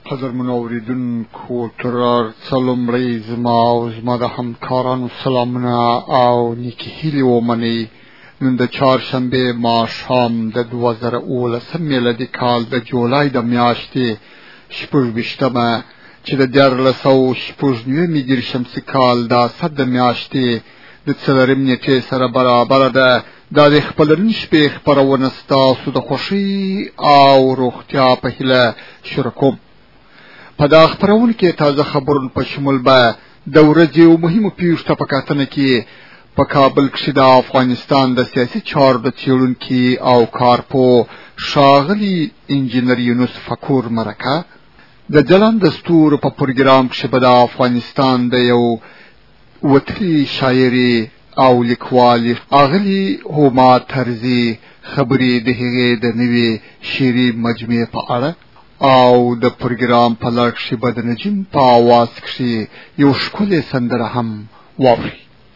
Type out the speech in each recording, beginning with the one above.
قدر منوریدونکو تر څلومړی زما او زما د همکارانو سلامونه او نیکې هیلې ومنئ. نن د چهارشنبې ماښام د 2019 میلادي کال د جولای د میاشتې 26مه چې د 1496 شمسي کال د اسد د میاشتې د 4 نیټې سره برابره ده. دا د خپلرین شپې خپرونه ستاسو د خوښۍ او روغتیا په هیله شروع کوم. په دا خپرونه کې تازه خبرونه په شمول به د ورځې یو مهمو پیښو ته په کتنه کې په کابل کې د افغانستان د سیاسي چارو د څېړونکي او کارپوه ښاغلي انجینر یونس فکور مرکه، د ځلانده ستورو په پروګرام کې به د افغانستان د یو وتلي شاعري او لیکوالي ښاغلي هما طرزي خبرې د هغې د نوې شعري مجموعې په اړه او د پروګرام په لړ کې به د نجم په اواز کې یو ښکلی سندره هم واورئ.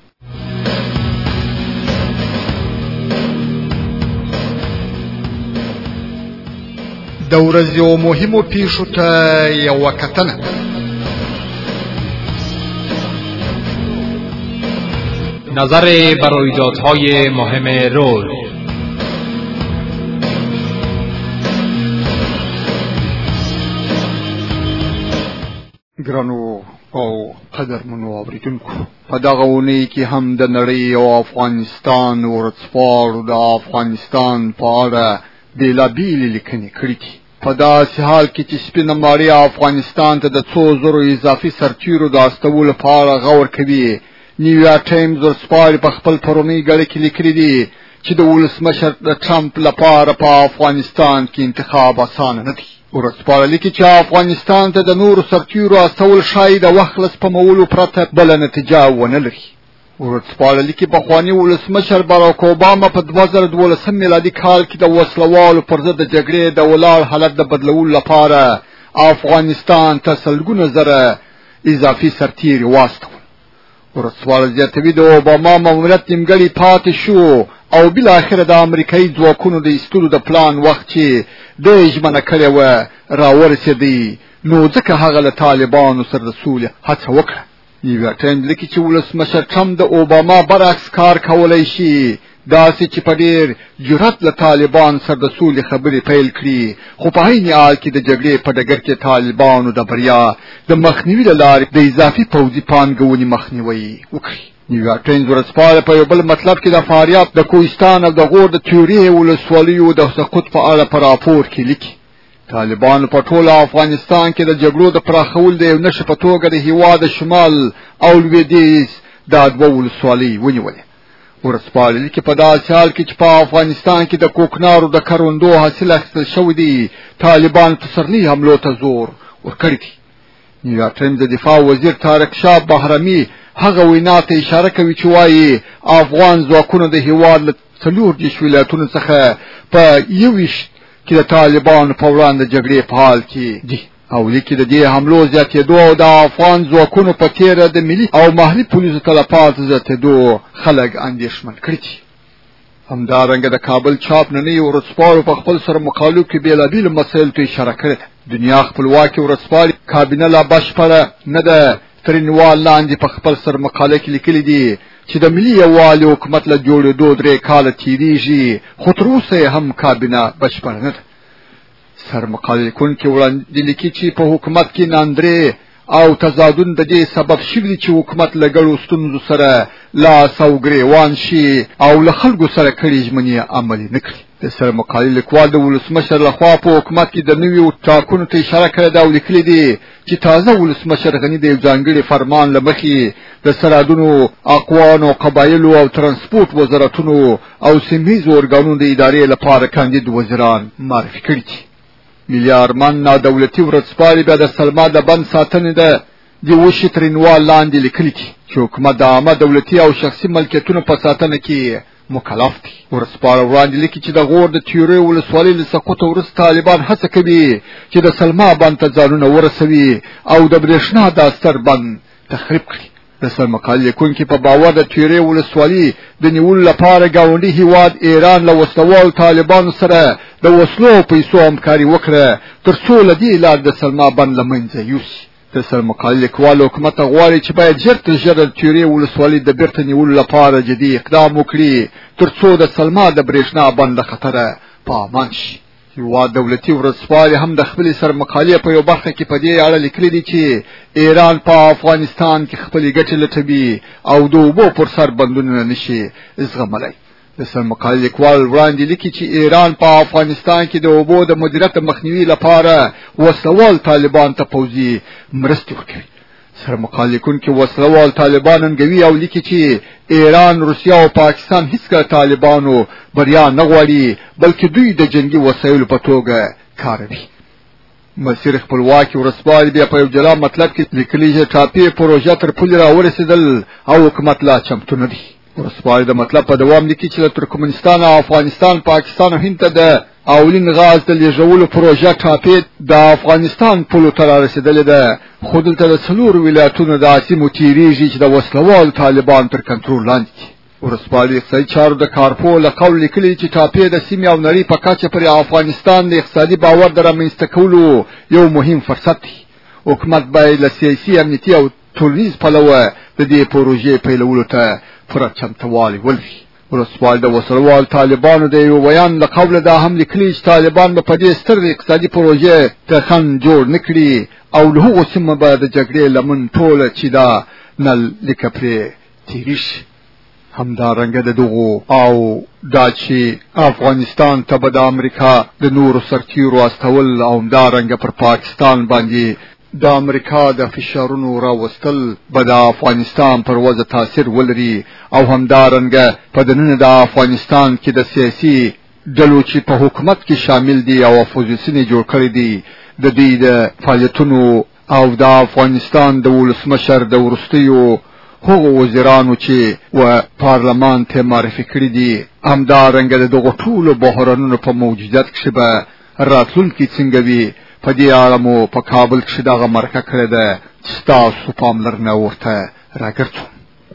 د ورځې یو مهمو پیښو ته یوه کتنه. نظر بر رویدادهای مهم روز. ګرانو او قدرمنو اورېدونکو، په دغه اونۍ کې هم د نړۍ او افغانستان ورځپاڼو د افغانستان په اړه بېلابېلې لیکنې کړي دي. په داسې حال کې چې سپینه ماریا افغانستان ته د 2,000 اضافي سرتیرو د استولو په اړه غور کوي. نیویارک ټایمز ورځپاڼې په خپل پرونۍ ګړۍ کې لیکلي دي چې د ولسمشر د ټرمپ لپاره په افغانستان کې انتخاب اسانه نه دی. ورځپاڼه لیکي چې افغانستان ته د نورو سرتیرو استول ښایي د وخت له سپمولو پرته بله نتیجه ونه لري. ورځپاڼه لیکي پخواني ولسمشر باراک اوباما په 2012 میلادي کال کې د وسلوالو پر ضد د جګړې د ولاړ حالت د بدلولو لپاره افغانستان ته سلګونه زره اضافي سرتیري واستول. ورځپاڼه زیاتوي د اوباما ماموریت نیمګړی پاتې شو او بالاخره د امریکایي ځواکونو د ایستلو د پلان وخت چې د ژمنه کړې وه راورسېدی، نو ځکه هغه له طالبانو سره د سولې هڅه وکړه. نیویارک ټایمز لیکي چې ولسمشر ټرمپ د اوباما برعکس کار کولی شي، داسې چې په ډېر جرأت له طالبان سره د سولې خبرې پیل کړي، خو په عین حال کې د جګړې په ډګر کې طالبانو د بریا د مخنیوي له لارې د اضافي پوځي پانګونې مخنیوی وکړي. نیویارک ټایمز ورځپاڼه په یو بل مطلب کې د فاریاب د کوهستان او د غور د تیوري ولسوالیو د سقوط په اړه په راپور کې لیکي طالبانو په ټول افغانستان کې د جګړو د پراخولو د یو نښې په توګه د هېواد شمال او لویدیځ دا دوه ولسوالۍ ونیولې. ورځپاڼه لیکي په داسې حال کې چې په افغانستان کې د کوکنارو د کروندو حاصل اخیستل شوی دی، طالبان پسرلي حملو ته زور ورکړی دی. نیویارک ټایمز د دفاع وزیر طارق شاه بهرمي هغه وینا ته اشاره کوي چې وایي افغان ځواکونه د هېواد له 40 ولایتونو څخه په 21 کې د طالبانو په وړاندې جګړې په حال کې دي او لیکي د دې حملو زیاتېدو او د افغان ځواکونو په تېره د ملي او محلي پولیسو تلفات زیاتېدو خلک اندېښمن کړي دي. همدارنګه د کابل چاپ نننۍ ورځپاڼو په خپل سره مقالو کې بېلابېلو مسایلو ته اشاره کړې ده. دنیا خپلواکي ورځپاڼې کابینه لا بشپړه نه ده تر عنوان لاندې په خپل سر مقاله کې لیکلي دي چې د ملي یووالي حکومت له جوړېدو 3 کاله تېرېږي، خو تر اوسه هم کابینه بشپړه نه ده. سر مقاله لیکونکي وړاندې لیکي چې په حکومت کې ناندرې او تضادونه د دې سبب شوي دي چې حکومت له ګډو ستونزو سره لاس او ګریوان شي او له خلکو سره کړي ژمنې عملي نه کړي. د سر مقالې لیکوال د ولسمشر لخوا په حکومت کې د نویو ټاکنو ته اشاره کړې ده او لیکلي دي چې تازه ولسمشر غني د یو ځانګړي فرمان له مخې د سرحدونو، اقوانو، قبایلو او ترانسپورټ وزارتونو او سیمهیزو ارګانونو د ادارې لپاره کاندید وزیران معرفي کړي دي. ملي ارمان نادولتي ورځپاڼې بیا د سلما د بند ساتنې د یوه شي تر عنوان لاندې لیکلي دي چې حکومت د عامه دولتي او شخصي ملکیتونو په ساتنه کې مکلف دی. ورځپاڼه وړاندې لیکي چې د غور د تیوري ولسوالۍ له سقوطه وروسته طالبان هڅه کوي چې د سلما بند ته ځانونه ورسوي او د برېښنا د استر بند تخریب کړي. د سر مقالې لیکونکي په باور د تیوري ولسوالۍ د نیولو لپاره ګاونډي هیواد ایران له وسلوالو طالبانو سره د وسلو او پیسو همکاري وکړه تر څو له دې لار د سلما بند له منځه یوسي. د سرمقال لیکوال حکومت غواړي چې باید ژر تر ژره تیوري ولسوالۍ د بیرته نیولو لپاره جدي اقدام وکړي تر څو د سلما د برېښنا بند له خطره په امان شي. یو دولتي ورځپاڼې هم د خپلې سرمقالې په یو برخه کې په دې اړه لیکلي دي چې ایران په افغانستان کې خپلې ګټې لټوي او د اوبو پر سر بندونه نشي زغملی. د سرمقال لیکوال وړاندې لیکي چې ایران په افغانستان کې د اوبو د مدیریت مخنیوي لپاره وسلوال طالبان ته پوځي مرستې ورکوي. سرمقال لیکونکي وسلوال طالبان انګوي او لیکي چې ایران، روسیا او پاکستان هیڅکله طالبانو بریا نه غواړي بلکې دوی د جنگي وسایلو په توګه کاروي. مسیر خپلواکي ورځپاڼې بیا په یو جلا مطلب کې لیکلي چې ټاپي پروژه تر پولې راورسېدل او حکومت لا چمتو نه دی. ورځپاڼې د مطلب په دوام لیکي چې له ترکمنستان او افغانستان، پاکستان او هند ته د اولین غاز د لیږدولو پروژه ټاپي د افغانستان پولو ته رارسېدلې ده، خو دلته د 4 ولایتونو د سیمو تیریږي چې د وسلوال طالبان تر کنټرول لاندې دي. ورځپاڼې اقتصادي چارو د کارپو له قول لیکلي چې ټاپي د سیمې او نړۍ په کچه پر افغانستان د اقتصادي باور د رامنځته کولو یو مهم فرصت دی. حکومت باید له سیاسي، امنیتي او ټولنیز پلوه د دې پروژې پیلولو ته پوره چمتووالی ولري. ورځپاڼې د وسلوال طالبانو د یو بیان له قوله دا هم لیکلي چې طالبان به په دې ستر اقتصادي پروژې ته خنډ جوړ نه کړي او له هغو سیمو به د جګړې لمن ټوله چې دا نل لیکه پرې تېرې شي. همدارنګه د دغو او دا چې افغانستان ته به د امریکا د نورو سرتیرو استول او همدارنګه پر پاکستان باندې د امریکا د فشارونو راوستل به د افغانستان پر وضع تاثیر ولري او همدارنګه په دننه د افغانستان کې د سیاسي ډلو چې په حکومت کې شامل دي او اپوزیسیون جوړ کړی دي د دې د فعالیتونو او د افغانستان د ولسمشر د ورستیو هغو وزیرانو چې و پارلمان ته معرفي کړي دي همدارنګه د دغو ټولو بحرانونو په موجودیت کې به راتلونکي څنګه وي په دې اړه مو په کابل کې دغه مرکه کړې ده چې ستاسو پاملرنه ورته راګرځو.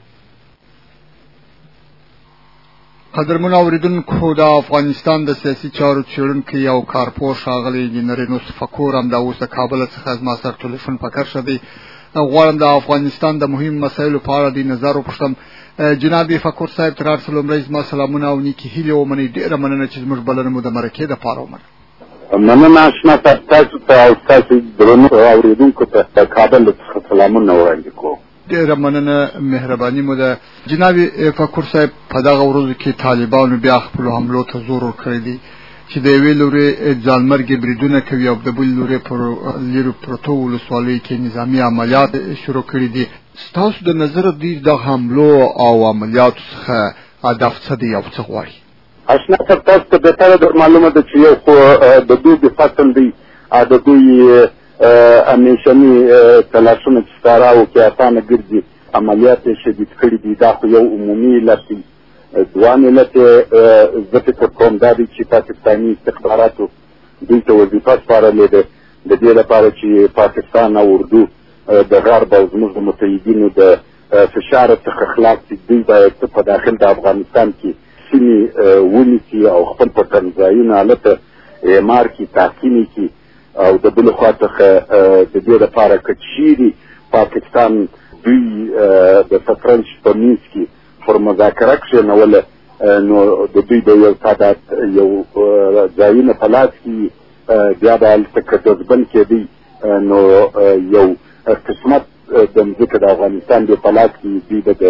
قدرمن اوریدونکو، د افغانستان د سیاسي چارو څېړونکی او کارپوه ښاغلی انجینر یونس فقور هم دا اوس د کابل څخه زما سره ټلیفون په کار شوی. غواړم د افغانستان د مهم مسایلو په اړه د نظر وپوښتم. جناب فقور صاحب، تر هر څه لومړی زما سلامونه او نیکې هیلې ومنئ. ډېره مننه چې زموږ بلنه مو د مرکې دپاره ومنه. مننه اشنا تاسو ته او تاسو درنو اوریدونکو ته د کابل څخه سلامونه وړاندې کوم. ډېره مننه، مهرباني مو ده. جناب فقور صاحب، په دغه ورځو کې طالبانو بیا خپلو حملو ته زور ورکړی دی چې د یوې لورې ځانمرګي بریدونه کوي او د بل لورې پر لیرو پرتو ولسوالیو کې نظامي عملیات شروع کړي دي. ستاسو د نظره دوی د حملو او عملیاتو څخه هدف څه دی او څه غواړي؟ اشنا تاسو ته بهتره در معلومه ده چې یو خو د دوی د فصل دی، د دوی همیشني تلاشونه چې ښکاره او کې اسانه ګرځي عملیات یې شدید کړي دي. دا خو یو عمومي علت دی. دوام علت زه فکر کوم دا دی چې پاکستاني استخباراتو دوی ته وظیفه سپارلې ده د دې لپاره چې پاکستان او اردو د غرب او زموږ د متحدینو د فشار څخه خلاص دي. دوی باید په داخل د افغانستان کې سیمې ونیسي او خپل پټنځایونه هلته اعمار کړي، تحکیم کړي او د بلې خوا څخه د دې لپاره که چیرې پاکستان دوی د شطرنج په منځ کې پر مذاکره کښېنوله نو د دوی د یو تعداد یو ځایونه په لاس کې بیا به هلته که جذبن کېدی نو یو قسمت د مځکه د افغانستان د په لاس کې دوی به د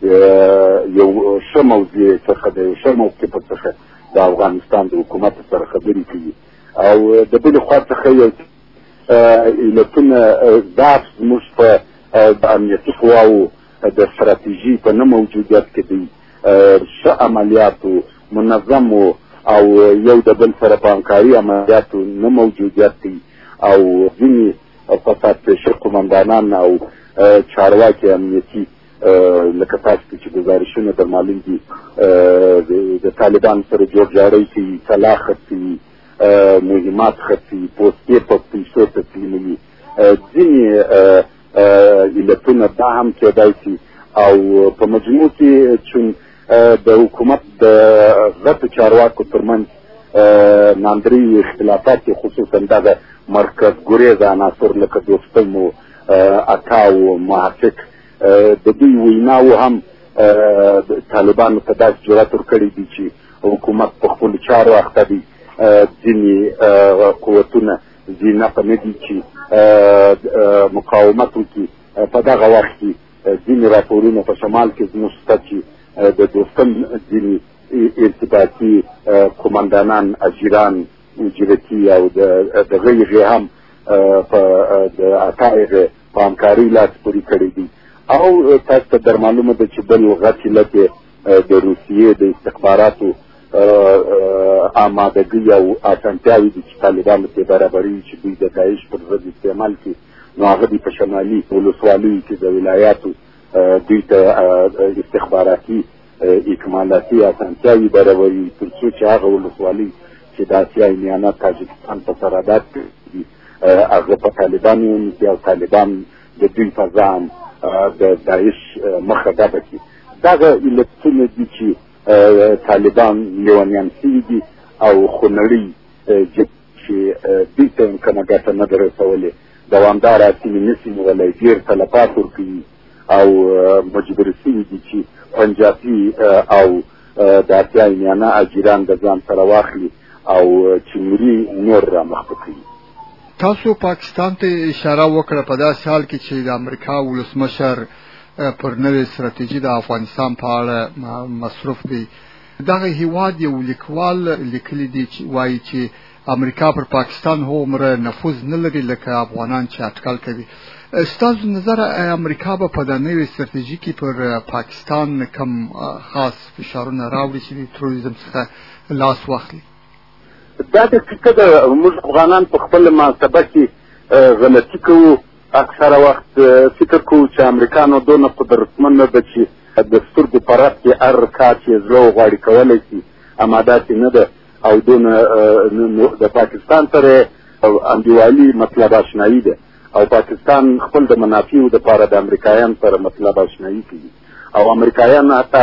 یو ښه موضوع څخه د یو ښه موقف څخه د افغانستان د حکومت سره خبرې کوي او د بلې خوا څخه یو علتونه ضعف زموږ په د امنیتي قواو د ستراتیژي په نه موجودیت کې دی، ښه عملیاتو منظمو او یو د بل سره په همکاري عملیاتو نه موجودیت دی او ځینې فساد پېشه قمندانان او چارواکي امنیتي لکه تاسو ته چې ګزارشونه در معلوم دي د طالبان سره جوړجاړی کوي، سلاح خرڅوي، مهمات خرڅوي، پوستې په پیسو تسلیموي. ځینې علتونه دا هم کېدای شي او په مجموع کې چون د حکومت د غټو چارواکو ترمنځ ناندرۍ مرکز ګریز عناصر لکه دوستم و عطا و محقق د دوی ویناو هم طالبانو ته داسې جرأت ورکړی دی چې حکومت په خپلو چارو اخته دی. ځینې قوتونه ځینې نه دي چې مقاومت وکړي. په دغه وخت کې ځینې راپورونه په شمال کې زموږ شته چې د دوستم ځینې ارتباطي قمندانان اجیران اجرتي او د غیرې هم په د عطایغ په همکارۍ لاس پورې کړی دي. او تاسو ته در معلومه ده چې بل غټ علت د روسیې د استخباراتو آمادګي او اسانتیاوې دي چې طالبانو ته برابري چې دوی د داعش پر ضد استعمال کړي. نو هغه د په شمالي ولسوالیو کې د ولایاتو دوی ته استخباراتي اکمالاتي اسانتیاوې برابري تر څو چې هغه ولسوالۍ چې د اسیا میانه تاجکستان په سرحدات کې دي هغه په طالبانو ونیسي او طالبان د دوی په ځان د داعش مخه ډبه کړي. دغه علتونه دي چې طالبان لیونیان شوي دي او خو نړۍ چې دوی ته امکانه ګټه نه ده رسولې دوامداره سیمې نشي نیولی ډېر تلفات ورکوي او مجبور شوي دي چې پنجابي او د اتیا میانه اجیران د ځان سره واخلي او چې نوري نور رامخته کوي. تاسو پاکستان ته اشاره وکړه په داسې حال کې چې د امریکا ولسمشر پر نوې ستراتیژي د افغانستان په اړه مصروف دی. دغه هیواد یو لیکوال لیکلی دی چې وایي چې امریکا پر پاکستان هومره نفوذ نه لري لکه افغانان چې اټکل کوي. ستاسو نظر امریکا به په د نوې ستراتیژي کې پر پاکستان کم خاص فشارونه راوړي چې د تروریزم څخه لاس واخلي؟ دا د فکر د موږ افغانان په خپل محاسبه کې غلطي کوو. اکثره وخت فکر کوو چې امریکانو دونه قدرتمنده ده چې د سترګو په رپ کې هر کار چې زړه وغواړي کولی شي، اما داسې نه ده. او دونه د پاکستان سره انډیوالي مطلب اشنایي ده او پاکستان خپل د منافعو دپاره د امریکایانو سره مطلب اشنایي کوي. او امریکایان حتی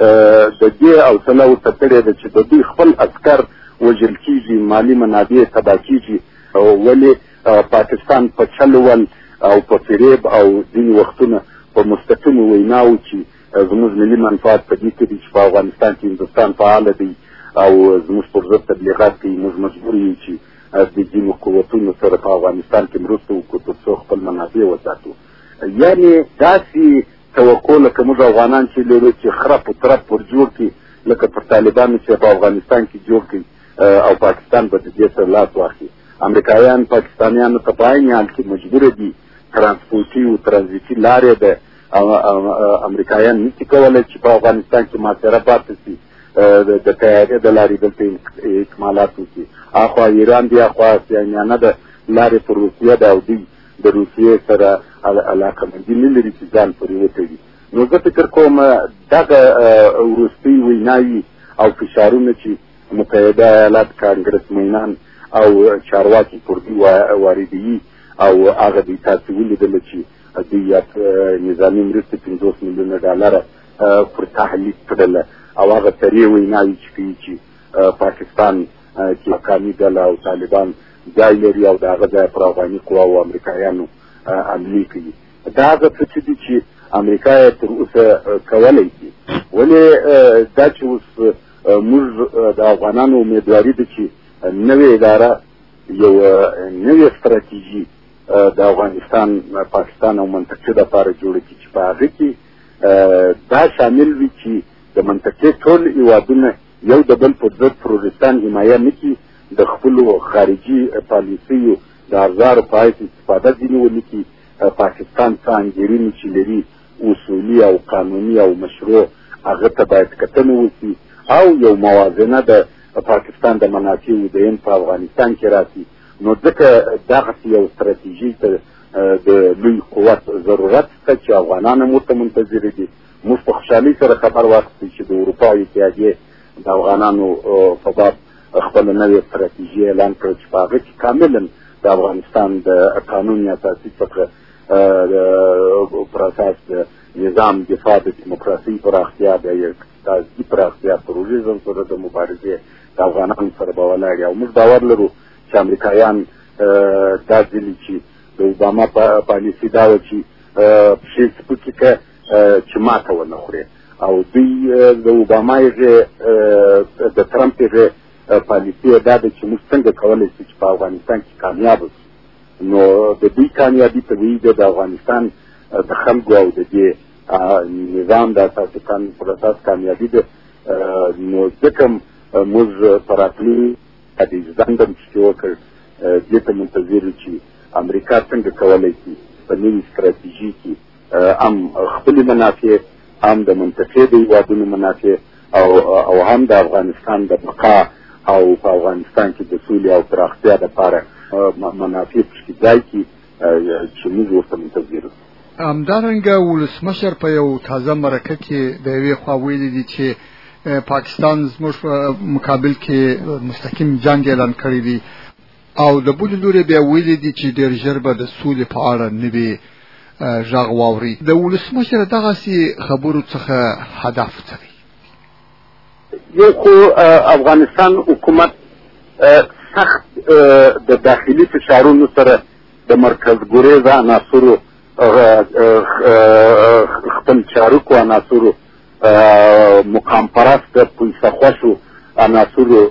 د دې حوصله ورته کړې ده چې د دوی خپل عسکر وژل کېږي، مالي منابع تباه کېږي. ولې پاکستان په چلول او په فریب او ځینې وختونه په مستقیمو ویناو چې زموږ ملي منفعت په دې کې دي چې په افغانستان کې هندوستان فعاله دی او زموږ پر ضد تبلیغات کوي. موږ مجبور یو چې د ځینو قوتونو سره په افغانستان کې مرسته وکړو تر څو خپل منابع وساتو. یعنې داسې توقع لکه موږ افغانان چې لرو چې خرپ و ترپ ور جوړ کړي لکه پر طالبانو چې په افغانستان کې جوړ کړي او پاکستان به د دې سره لاس واخلي. امریکایان پاکستانیانو ته په عین حال کې مجبوره دي. ترانسپورټي او ترانزیتي لارې ده. امریکایان نشي کولی چې په افغانستان کې محاصره پاتې شي، د تیارې د لارې دلته اکمالات وکړي. اخوا ایران دی، اخوا اسیانیانه ده لارې پر روسیه ده او دوی د روسیې سره علاقهمندي نه لري چې ځان پورې وتړي. نو زه فکر کوم دغه وروستۍ ویناوي او فشارونه چې متحده ایالات کانګرسمنان او چارواکي پر دوی واردوي او هغه دوی تاسې ولیدله چې دوی نظامي مرستې 50 میلیونه ډالره پر تحلیل کړله او هغه سریع ویناوي چې کوي چې پاکستان کې حقاني ډله او طالبان ځای لري او د هغه ځای پر افغاني قواو او امریکایانو حملې کوي. دا هغه څه چې دي چې امریکا یې تر اوسه کولی شي. ولې دا چې اوس موږ د افغانانو امیدواري ده چې نوې اداره یو نوې ستراتیژي د افغانستان، پاکستان او منطقې دپاره جوړه کړي چې په هغه کې دا شامل وي چې د منطقې ټول هېوادونه یو د بل په ضد تروریستان حمایه نه کړي، د خپلو خارجي پالیسیو د ارزارو په حیث استفاده ځینې ونه کړي. پاکستان څه انګېرنې چې لري اصولي او قانوني او مشروع هغه ته باید کتنه وشي او یو موازنه د پاکستان د منافعو د هند په افغانستان کې راسي. نو ځکه دغسې یو ستراتیژي ته د لوی قوت ضرورت شته چې افغانان هم ورته منتظره دي. موږ په خوشحالۍ سره خبر واخیستو چې د اروپا اتحادیې د افغانانو په باب خپله نوې ستراتیژي اعلان کړه چې په هغه کې کاملا د افغانستان د قانون اساسي څخه پر اساس د نظام دفاع د دیموکراسۍ پراختیا، د اقتصادي پراختیا، تروریزم سره د مبارزې د افغانانو سره به ولاړ او موږ باور لرو چې امریکایان دا ځلې چې د اوباما پالیسي دا وه چې پښې سپکې که چې ماته ونه خورې او دوی د اوباما د ټرمپ پالیسي دا ده چې موږ څنګه کولی شو چې په افغانستان کې کامیاب شو نو د دوی کامیابي طبیعي ده د افغانستان د خلکو او د دې نظام د اساسي قانون پر اساس کامیابي ده نو ځکه موږ په راتلونکي د ځندم چې وکړ دې ته منتظر یو چې امریکا څنګه کولی شي په نوي ستراتیژي کې هم خپلې منافع هم د منطقې د هېوادونو منافع او هم د افغانستان د بقا او په افغانستان کې د سولې او پراختیا دپاره منافع پکې ځای کړي چې موږ ورته منتظر یو. همدارنګه ولسمشر په یو تازه مرکه کې د یوې خوا ویلي دي چې پاکستان زموږ په مقابل کې مستقیم جنګ اعلان کړی دی او د بلې لورې بیا ویلي دي چې ډېر ژر به د سولې په اړه نوي غږ واوري. د ولسمشر دغسې خبرو څخه هدف څه دی؟ یو خو افغانستان حکومت سخت د داخلي فشارونو سره د مرکز ګریز عناصرو خپل چارکو عناصرو مقام پرست پیسه خوشو عناصرو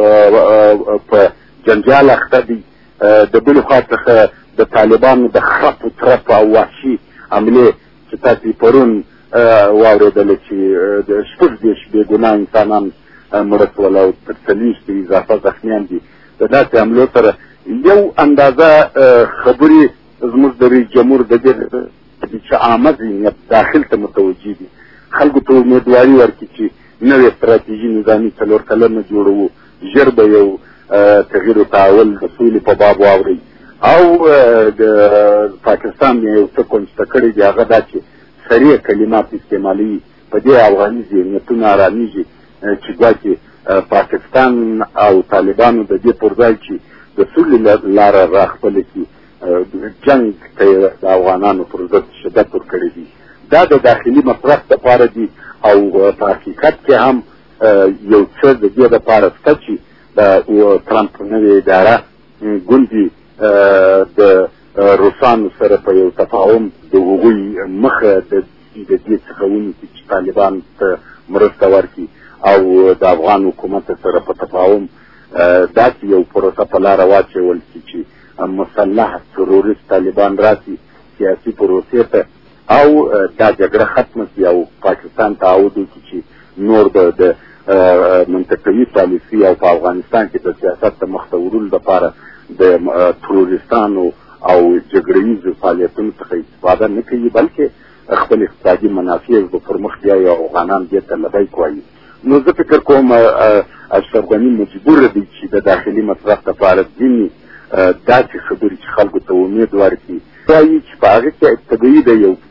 په جنجال اخته دي. د بلې خوا څخه د طالبانو د خرپ و ترپ او وحشي حملې چې تاسې پرون واورېدله چې د 6 بېګناه انسانان مړه شول او تر 40 اضافه زخمیان دي. د داسې حملو سره یو اندازه خبرې زموږ د رئیس جمهور د دې چې عامه ذهنیت داخل ته متوجه دي خلکو ته امیدواري ورکړي چې نوې ستراتیژي نظامي 4 کلنه جوړوو ژر به یو تغییر و تحول د سولې په باب واورئ او د پاکستان یو څه کنجته کړي دي هغه دا چې سریع کلمات استعمالوي په دې افغاني ذهنیتونه ارامېږي چې ګواکې پاکستان او طالبانو د دې پر ځای چې د سولې لاره راخپله کړي جنګ ته د افغانانو پر ضد شدت ورکړی دي. دا د داخلي مصرف دپاره دي او په حقیقت کې هم یو څه د دې دپاره شته چې د ټرمپ نوې اداره ګوندي د روسانو سره په یو تفاهم د هغوی مخه د دې څخه ونیسي چې طالبان ته مرسته ورکړي او د افغان حکومت سره په تفاهم داسې یو پروسه په لاره واچول شي چې مسلح تروریست طالبان راسي سیاسي پروسې ته او دا جګړه ختمه شي او پاکستان تعهد وکړي چې نور د منطقوي پالیسي او په افغانستان کې د سیاست د مخته وړلو لپاره د تروریستانو او جګړهیزو فعالیتونو څخه استفاده نه کوي بلکې خپل اقتصادي منافع به پر مخ بیایي او افغانان دې ته لبیک وایي. نو زه فکر کوم اشرف غني مجبور دی چې د داخلي مصرف لپاره ځینې داسې خبرې چې خلکو ته امید ورکړي وایي چې په هغه کې طبیعي ده یو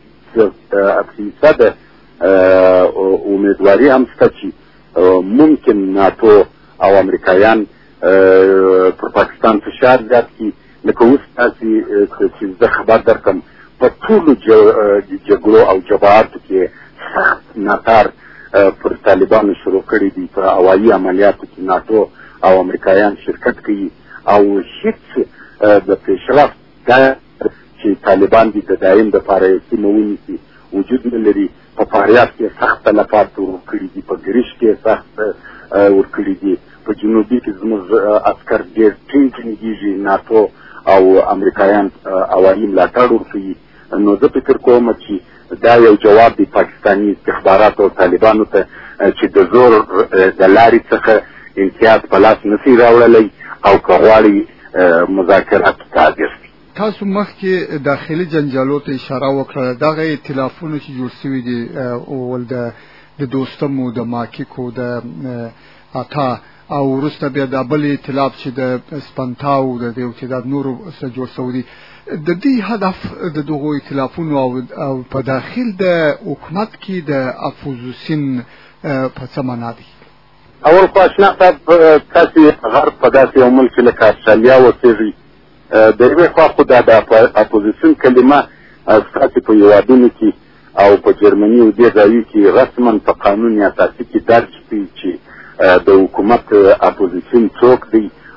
فیصده امیدواري هم شته چې ممکن ناتو او امریکایان پر پاکستان فشار زیات کړي لکه اوس تاسې چې زه خبر درکړم په ټولو جګړو او جبهاتو کې سخت ناتار پر طالبانو شروع کړي دي. په هوایي عملیاتو کې ناتو او امریکایان شرکت کوي او هیڅ د پیشرفت دا چې طالبان دي د دایم دپاره یو سیمه ونیسي وجود نه لري. په فاریاب کې سخت تلفات ورکړي دي، په ګریش کې سخت ورکړي دي، په جنوبي کې زموږ عسکر ډېر ټینګ ټینګېږي، ناتو او امریکایان هوایي ملاتړ ورکوي. نو زه فکر کوم چې دا یو جواب دی پاکستاني استخباراتو او طالبانو ته چې د زور د لارې څخه امتیاز په لاس نشي راوړلی او که غواړي مذاکرات حاضر دي. تاسو مخکې داخلي جنجالو ته اشاره وکړه. دغه ائتلافونه چې جوړ شوي دي اول د دوستمو د ماکیکو د اتا او وروسته بیا د بل ائتلاف چې د سپنتاو د یو تعداد نورو سره جوړ شوي دي، د دې هدف د دغو ائتلافونو او په داخل د حکومت کې د اپوزیسیون په څه معنا دی؟ اول خو اشنا صاحب تاسې غرب په داسې یو ملک لکه استرالیا اوسېږئ، د یوې خوا خو دا د اپوزیسیون کلمه ستاسې په هېوادونو کې او په جرمني او دې ځایو کې رسما په قانون اساسي کې درج دی چې د حکومت اپوزیسیون څوک دی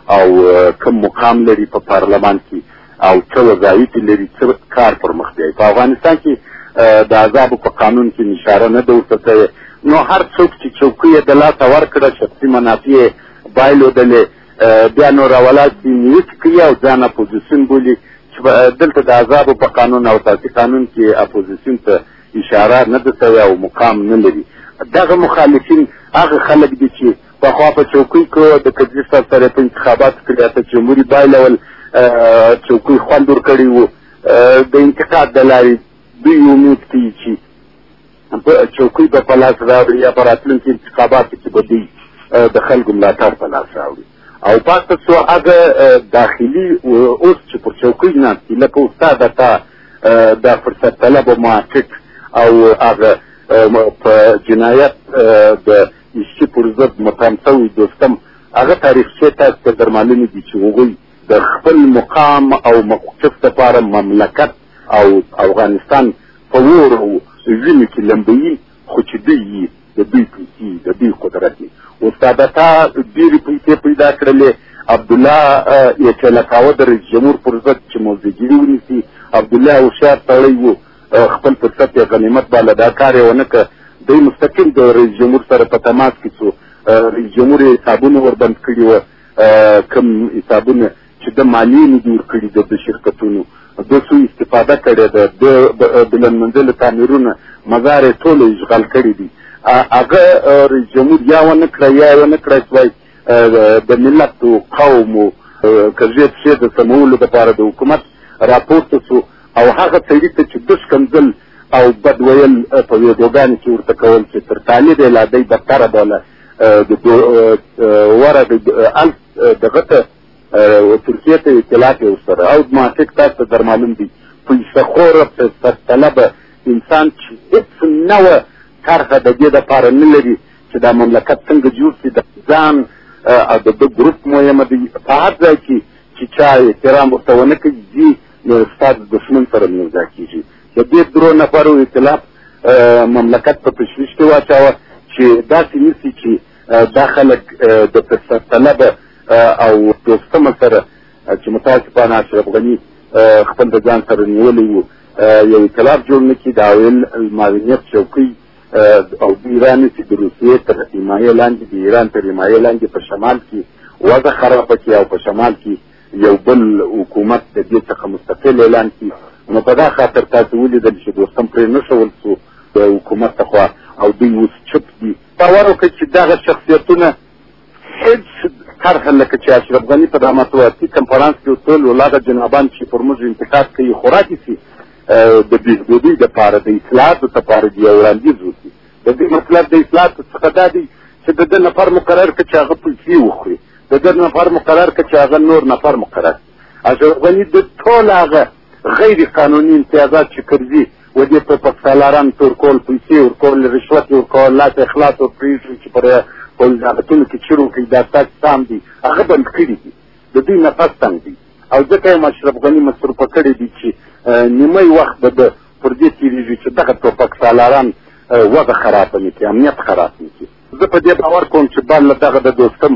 او کوم مقام لري په پارلمان کې او څه وظایف لري، څه کار پر مخ دی. په افغانستان کې د عذابو په قانون کې اشاره نه ده ورته شوې. نو هر څوک چې چوکۍ یې د لاسه ورکړه، شخصي منافع یې بایلودلې، بیا نو راولاړ شي نیوکې کوي او ځان اپوزیسیون بولي، چې دلته د عذابو په قانون او اساسي قانون کې اپوزیسیون ته اشاره نه ده شوې او مقام نه لري. دغه مخالفین هغه خلک دي چې پخوا په چوکۍ کې د کدري صاحب سره په انتخاباتو کې ریاست جمهوري بایلول، چوکۍ خوند ورکړی و. د انتقاد د لارې دوی امید کوي چې چوکۍ به په لاس راوړي یا په راتلونکي انتخاباتو کې به دوی د خلکو ملاتړ په لاس راوړي. او پاتې شو هغه داخلي اوس چې پر چوکۍ ناست دي، لکه استاده تا د فرصت طلب محقق او هغه په جنایت د ایشي پر ضد مقام شوي دوستم، هغه تاریخچې تاسو ته در معلومې دي چې هغوی د خپل مقام او موقف لپاره مملکت او افغانستان په اور او وینو کې لمبوي، خو چې دوی د دوی پیسې د دوی قدرت دي. استاده تا ډېرې پیسې پیدا کړلې، عبدالله یې چلکاوه د رئیس جمهور پر ضد چې موضوعګیري ونیسي. عبدالله هوښیار سړی و، خپل فرصت یې غنیمت باله، دا کار یې ونه کړ. دوی مستقیم د رئیس جمهور سره په تماس کې څو رئیس جمهور یې حسابونه وربند کړي وه، کوم حسابونه چې د مالیې نه دي ورکړي د شرکتونو، د څو استفاده کړې ده، د بلندمنزله تعمیرونه مزار یې ټول اشغال کړي دي. هغه رئیس جمهور یا ونه کړه یا یې ونه کړه سوای د ملت او قوم او کژې پښې د سمولو لپاره د حکومت راپورته سو، او هغه سړي ته چې دش کنځل او بد ویل په ویډیوګانو کې ورته کول چې تر طالب یې لا دی بدتره باله وره دغه ته ترکیې ته اطلاعات یې ورسره او محقق تاسو ته در معلوم دي پیسهخوره طلبه انسان چې هېڅ نوه طرحه د دې دپاره نه لري چې دا مملکت څنګه جوړ شي، د ځان او د ده ګروپ مهمه دی. په هر ځای کې چې چا احترام ورته ونه کوي ځي، نو ستا د دښمن سره یوځای کېږي. د دې درو نفرو اختلاف مملکت په تشویش کې واچاوه چې داسې نیسي چې دا خلک د فرصت طلبه او دوستمه سره چې متاسفانه اشرف غني خپل د ځان سره نیولی و، یو اختلاف جوړ نه کړي. د عویل المعاونیت چوکۍ او د ایران چې د روسیې تر حمایې لاندې، د ایران تر حمایې لاندې په شمال کې وضع خرابه کړي او په شمال کې یو بل حکومت د دې څخه مستقل اعلان کړي. نو په دا خاطر تاسو ولیدل چې دوستم پرې نه شول څو د حکومت څخه، او دوی اوس چپ دي. باور وکړئ چې دغه شخصیتونه هېڅ طرحه لکه چې اشرف غني په دا مطبوعاتي کنفرانس کې وتل ولاغه جنابان چې پر موږ انتقاد کوي خوراکي سي د بهبودۍ دپاره د اصلاحاتو دپاره دي او وړاندیز وکړي. د دې مطلب د اصلاحاتو څخه دا دی چې د ده نفر مقرر کړه چې هغه پیسې وخوري، د ده نفر مقرر کړه چې هغه نور نفر مقرر. اشرف غني د ټول هغه غیر قانوني امتیازات چې کرځي و دې په پکسالاران تور کول، پیسې ورکول، رشوت ورکول، لاس اخلاص ورپرېږدي چې پر پولداغتونو کې چیرو کوي، دا ستاسو سام دي، هغه بند کړي دي. د دوی نفس تنګ دي او ځکه یې اشرف غني مصروفه کړي دي چې نیمه وخت به د پر دې تېرېږي چې دغه ټوپک سالاران وضع خرابه نه کړي، امنیت خراب نه کړي. زه په دې باور کوم چې بل له دغه د دوستم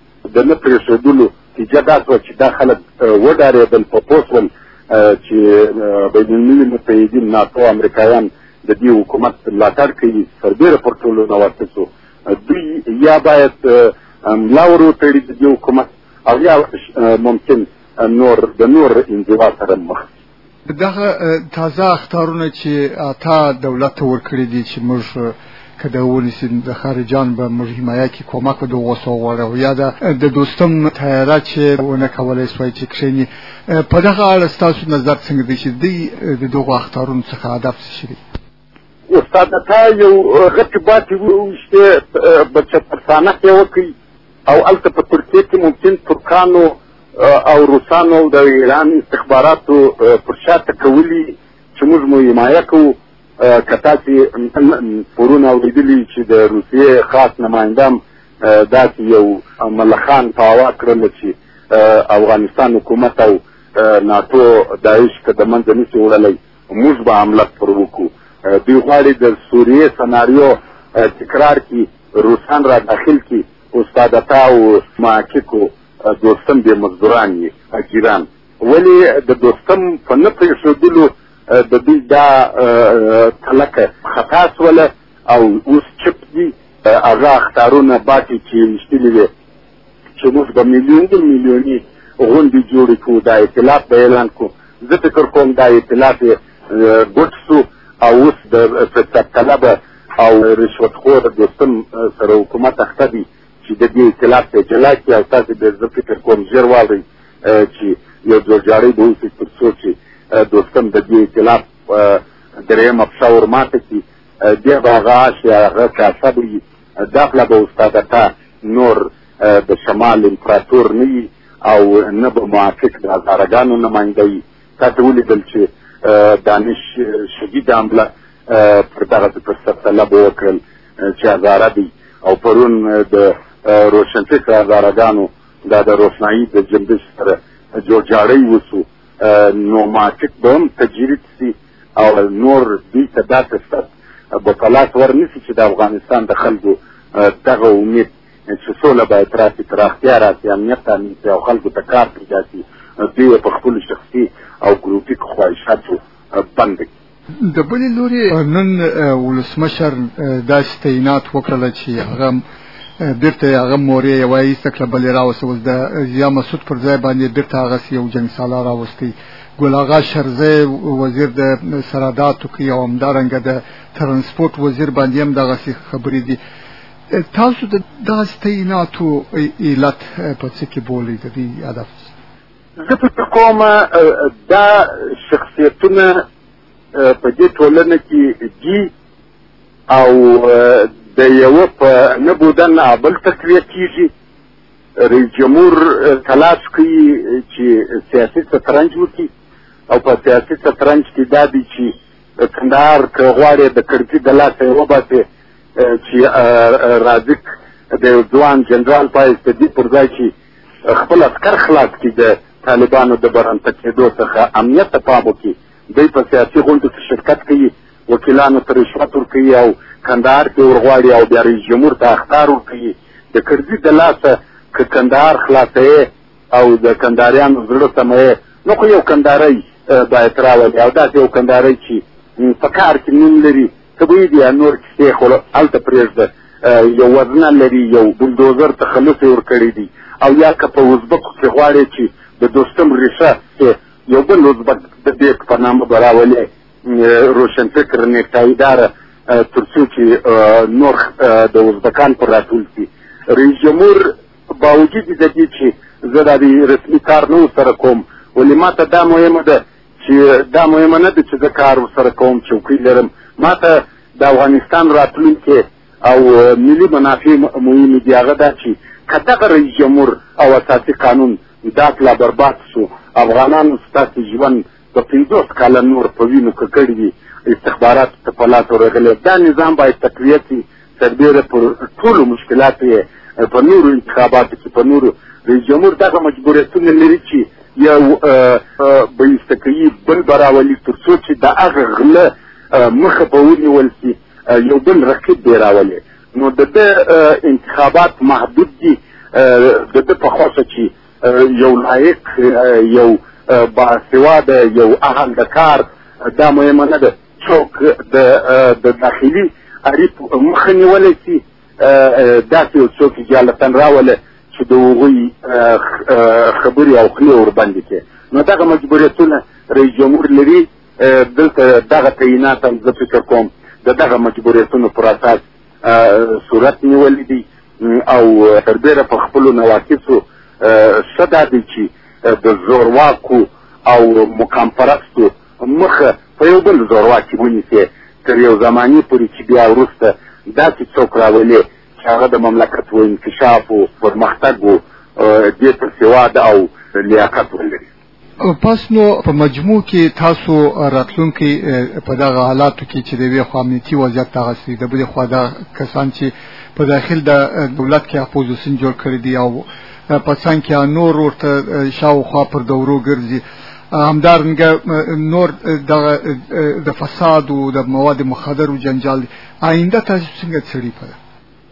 د نه پرېښودلو نتیجه دا شوه چې دا خلک وډارېدل، په پوه شول چې بین المللي متحدین ناټو امریکایان د دې حکومت ملاتړ کوي، سربیره پر ټولو ناورته شو. دوی یا باید ملا ور وتړي د دې حکومت او یا ممکن د نور انزوا سره مخ. دغه تازه اخطارونه چې اتا دولت ته ورکړي دي چې موږ که د ونیسي د خارجان به موږ حمایه کې کمک به دغو وغواړو، یا د دوستم تیاره چې ونه کولی سوای چې کښېني، په دغه اړه ستاسو نظر څنګه دی چې دوی د دغو اخطارونو څخه هدف څه شي دی؟ استاد تا یو غټې باتې وویشتې بچترسانه یې وکړي او هلته په ترکیې کې ممکن ترکانو او روسانو د ایران استخباراتو پر شاته کولي چې موږ مو حمایه کوو. که تاسې پرونه اورېدلي چې د روسیې خاص نمایندام داسې یو ملخان په هوا کړله چې افغانستان حکومت او ناټو داعش که د منځه نشي وړلی موږ به حمله پر وکړو. دوی غواړي د سوریې سناریو تکرار کړي، روسان را داخل کړي. استاد عطا او محققو دوستم بې مزدوران یې اجیران. ولې د دوستم په نه پرېښودلو د دوی دا تلکه خطا سوله او اوس چپ دي. هغه اخطارونه باقي چې ویشتلي وې چې موږ به میلیوني غونډې جوړې کړو، دا اطلاف به اعلان کړو. زه فکر کوم دا اطلاف یې ګوټ سو او اوس د فساد طلبه او رشوتخور دوستم سره حکومت اخته دي چې د دې اطلاف ته جلا کړي. او تاسې به زه فکر کوم ژر واورئ چې یو جوړجاړی به وشي تر څو چې دوستم د دې اطلاف درېیمه پښه ورماته کړي. بیا به هغه چې هغه کاسب وي دا خلا به استاده تا نور د شمال امپراتور نه وي او نه به موافق د هزارهګانو نماینده وي. تاسې ولیدل چې دانش شدید حمله پر دغه فرصت طلبو وکړل چې هزاره دي او پرون د روشنفکر هزارهګانو دا د روښنایي د جنبش سره جوړجاړی وسو. نو موافق به هم تجرید سي او نور دوی ته دا فرصت به په لاس ورنسي چې د افغانستان د خلکو دغه امید چې سوله باید راسي، پراختیا راسي، امنیت تامین سي او خلکو ته کار پیدا سي، دوی په خپلو شخصي او ګروپي خواهشاتو بند کړي. د بلې لورې نن ولسمشر داسې تعینات وکړله چې هغه بیرته هغه مورې یې وایسته کړه، بلې راوستل د ضیا مسعود پر ځای باندې بیرته هغسې یو جنګسالار راوستی. ګل آغا شرزی وزیر د سرحداتو کې او همدارنګه د ترانسپورټ وزیر باندې هم دغسې خبرې دي. تاسو د دغسې تعیناتو علت په څه کې بولئ د دې هدف؟ زه فکر کوم دا شخصیتونه په دې ټولنه کې دي او د یوه په نه بودن بل تقویه کېږي. رئیس جمهور تلاش کوي چې سیاسي شطرنج وکړي او په سیاسي شطرنج کې دا دی چې کندهار که غواړې د کړکۍ د لاسه یې وباسې چې رازق د یو ځوان جنرال پایسته دي پر ځای چې خپل عسکر خلاص کړي د طالبانو د برمته کېدو څخه امنیت ته پام وکړي. دوی په سیاسي غونډو کې شرکت کوي، وکیلانو ته رشوت ورکوي او کندهار کې ورغواړي او بیا رئیس جمهور ته اخطار ورکوي. د کرزي د لاسه که کندهار خلاصوي او د کندهاریانو زړه سموي نو خو یو کندهاری باید راولي او داسې یو کندهاری چې په کار کې نوم لري. که به یې دي نور کیسې خو هلته پرېږده، یو وزنه لري، یو بلدوزر تخلص یې ورکړی دي. او یا که په ازبکو کې غواړې چې د دوستم ریشه یو بل ازبک د بیک په نامه به راولي روشنفکر نیکتایداره تر څو چې نور د ازبکان پر راټول شي. رئیس جمهور باوجود د دې چې زه دا د رسمي کار نه ورسره کوم، ولې ما ته دا مهمه ده چې دا مهمه نه ده چې زه کار ورسره کوم، چوکۍ لرم. ما ته د افغانستان راتلونکې او ملي منافع مهمې دي. هغه دا چې که دغه رئیس جمهور او اساسي قانون دا لا برباد شو، افغانانو ستاسې ژوند په 50 کاله نور په وینو ککړ وي، استخباراتو ته په لاس ورغلی. دا نظام باید تقویه شي، سربیره پر ټولو مشکلاتو یې په نورو انتخاباتو کې په نورو. رئیس جمهور دغه مجبوریتونه لري چې یو به ایسته کوي، بل به راولي تر څو چې د هغه غله مخه به ونیول شي، یو بل رقیب به یې راولي. نو د ده انتخابات محدود دي. د ده په خوښه چې یو لایق، یو باسواده، یو اهل د کار، دا مهمه نه ده. څوک د داخلي اړیکو مخه نیولی شي، داسې یو څوک اجالتن راوله چې د هغوی خبرې او خولې ورباندې کړي. نو دغه مجبوریتونه رئیس جمهور لري. دلته دغه تعینات هم زه فکر کوم د دغه مجبوریتونو پر اساس صورت نیولی دي او سربیره په خپلو نواقصو ښه دا دی چې د زورواکو او مقام پرستو مخه په یو بل زورواکي ونیسي تر یو زمانې پورې چې بیا وروسته داسې څوک راولي چې هغه د مملکت و انکشاف و پرمختګ و دې ته سواد او لیاقت ولري. پس نو په مجموع کې تاسو راتلونکي په دغه حالاتو کې چې د یوې خوا امنیتي وضعیت دغسې د بلې خوا دا کسان چې په داخل د دولت کې اپوزیسیون جوړ کړي دي او په څنګ کې نور ورته شاوخوا پر دورو ګرځي، همدارنګه نور د فساد او د مواد مخدرو جنجال، آینده تاسو څنګه څېړئ؟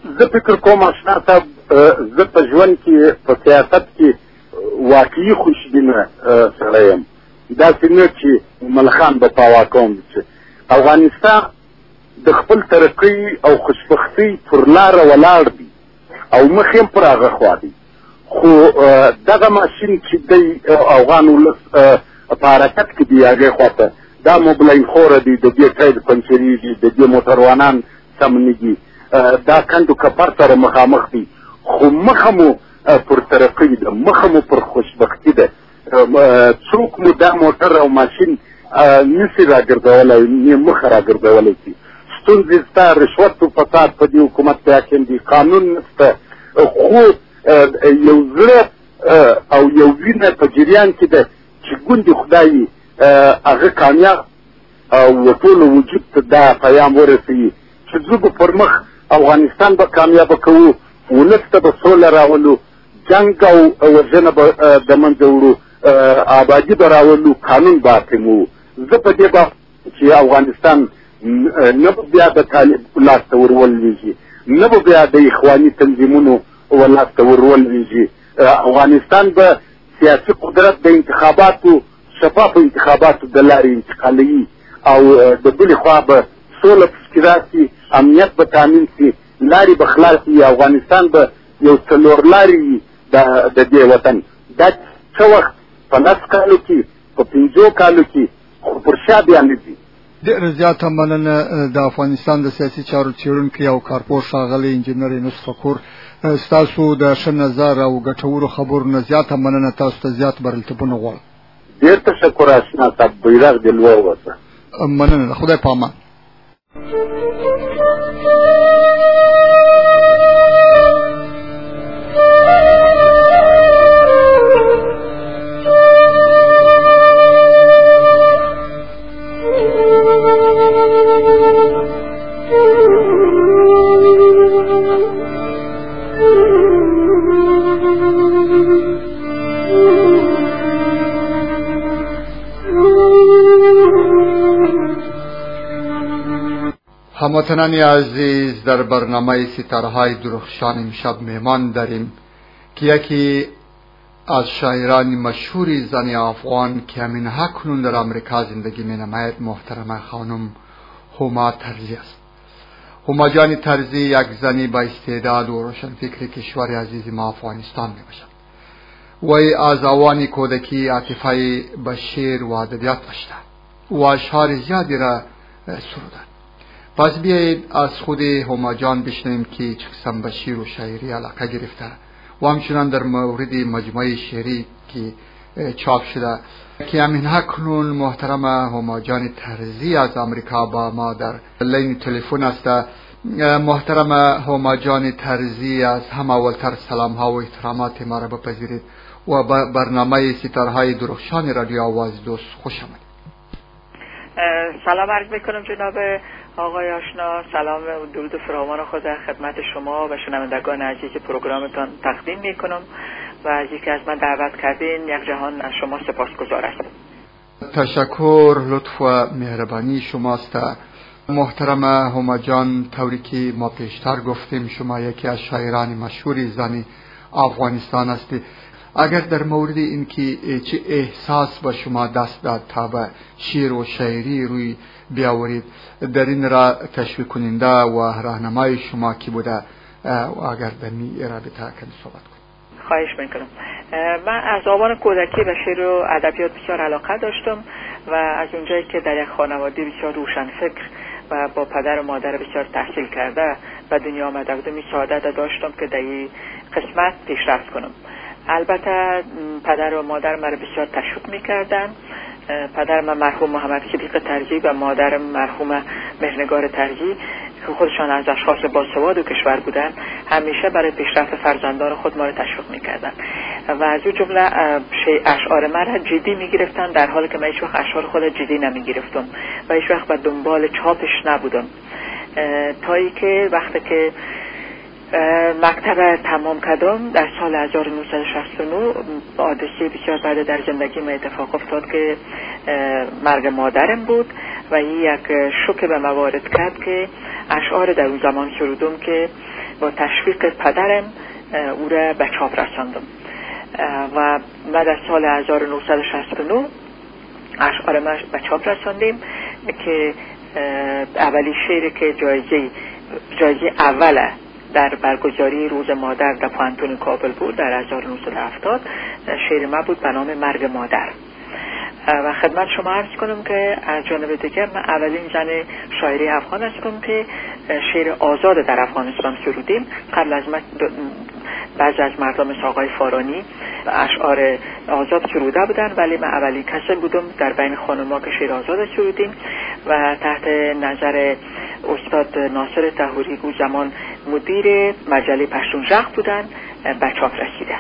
زه فکر کوم اشنا صاحب زه په ژوند کې په سیاست کې واقعي خوشبینه سړی یم. داسې نه چې ملخان به پاوا کوم چې افغانستان د خپل ترقۍ او خوشبختۍ پر لاره ولاړ دي او مخ یې پر هغه خوا دي، خو دغه ماشین چې دی افغان ولس په حرکت کې دی هغې خواته دا موبلاین خوره دي، د دې ټایر پنچرېږي، د دې موټروانان سم نه دي، دا کندو کپر سره مخامخ دي، خو مخه مو پر ترقۍ ده، مخه مو پر خوشبختي ده. څوک مو دا موټر او ماشین نسي راګرځولی، نه مخه راګرځولی شي. ستونزې شته، رشوت و فساد په دې حکومت کې حاکم دي، قانون نشته، خو یو زړه او یو وینه په جریان کې ده چې ګوندې خدای هغه کامیاب او ټول وجود ته دا پیام ورسوي چې زه به پر مخ افغانستان به کامیابه کوو، ولس ته به سوله راولو، جنګ او وژنه به د منځه وړو، آبادي به راولو، قانون به حاکمو. زه په دې باور چې افغانستان نه به بیا د طالب لاس ته ورولوېږي، نه به بیا د اخواني تنظیمونو لاس ته ورولوېږي. افغانستان به سیاسي قدرت د انتخاباتو شفافو انتخاباتو د لارې انتقالوي او د بلې خوا به سوله پکې راشي، امنیت به تامین شي، لارې به خلاصې، افغانستان به یو څلورلارې وي د دې وطن. دا څه وخت په 10 کالو کې، په 5 کالو کې، خو پر شا بیا نه ځي. ډېره زیاته مننه د افغانستان د سیاسي چارو څېړونکي او کارپوه ښاغلی انجینر یونس فقور. ستاسو د ښه نظر او ګټورو خبرو نه زیاته مننه. تاسو ته زیات بریالیتوبونه غواړم. ډېر تشکر اشنا صاحب، بیرغ دې لوړ اوسه. مننه، خدای په امان. هموطنان عزیز، در برنامه ستاره‌های درخشان امشب مهمان داریم که یکی از شاعران مشهور زن افغان که همین کنون در امریکا زندگی می‌نماید محترمه خانم هما ترزی است. هما جان ترزی یک زنی با استعداد و روشنفکر کشور عزیز ما افغانستان میباشد. وی از اوان کودکی عاطفه به شعر و ادبیات داشته و اشعار زیادی را سروده. پس بیایید از خود هما جان بشنویم که چه قسم به شعر و شاعری علاقه گرفته و همچنان در مورد مجموعه شعری که چاپ شده که همین کنون محترم هما جان ترزی از امریکا با ما در لین تلفن است. محترم هما جان ترزی، از همه اولتر سلام ها و احترامات ما را بپذیرید و برنامه ستارهای درخشان رادیو آواز دوست خوش آمدید. سلام عرض میکنم جناب آقای آشنا، سلام و درود فراوان خدا خدمت شما و شنوندگان عزیز که پروگرامتان تقدیم میکنم و از اینکه از من دعوت کردین یک جهان از شما سپاسگزار هستم. تشکر، لطف و مهربانی شماست. محترم هما جان، طوری که ما پیشتر گفتیم شما یکی از شاعران مشهور زن افغانستان هستی. اگر در مورد اینکه چه احساس با شما دست داد تا به شعر و شاعری روی بیاورید، در این را تشویق کننده و راهنمای شما کی بوده و اگر در این رابطه کنید صحبت کنید. خواهش میکنم. من از آبان کودکی به شعر و ادبیات بسیار علاقه داشتم و از اونجایی که در یک خانواده بسیار روشنفکر و با پدر و مادر بسیار تحصیل کرده به دنیا آمده بودم، این سعادت داشتم که در این قسمت پیشرفت کنم. البته پدر و مادر مرا بسیار تشویق میکردن. پدر من مرحوم محمد صدیق ترزی و مادرم مرحوم مهرنگار ترزی که خودشان از اشخاص باسواد و کشور بودن، همیشه برای پیشرفت فرزندان خود ما را تشویق میکردن و از اون جمله اشعار من را جدی میگرفتن، در حالی که من هیچ وقت اشعار خود جدی نمیگرفتم و هیچ وقت به دنبال چاپش نبودم، تا ای که وقتی که مکتب تمام کردم در سال 1969 حادثه بسیار بعد در زندگی من اتفاق افتاد که مرگ مادرم بود و این یک شوک به من وارد کرد که اشعار در اون زمان سرودم که با تشویق پدرم او را به چاپ رساندم و بعد از سال 1969 اشعار ما به چاپ رساندیم که اولی شعری که جایزه اوله در برگزاری روز مادر در پوانتون کابل بود در 1970. شعر ما بود به نام مرگ مادر. و خدمت شما عرض کنم که از جانب دیگر من اولین زن شاعری افغان هستم که شعر آزاد در افغانستان سرودیم. قبل از من بعضی از مردم مثل آقای فارانی اشعار آزاد سروده بودن، ولی من اولین کسی بودم در بین خانم‌ها که شعر آزاد سرودیم و تحت نظر استاد ناصر طهوری او زمان مدیر مجله پشتونژغ بودن به چاپ رسیده.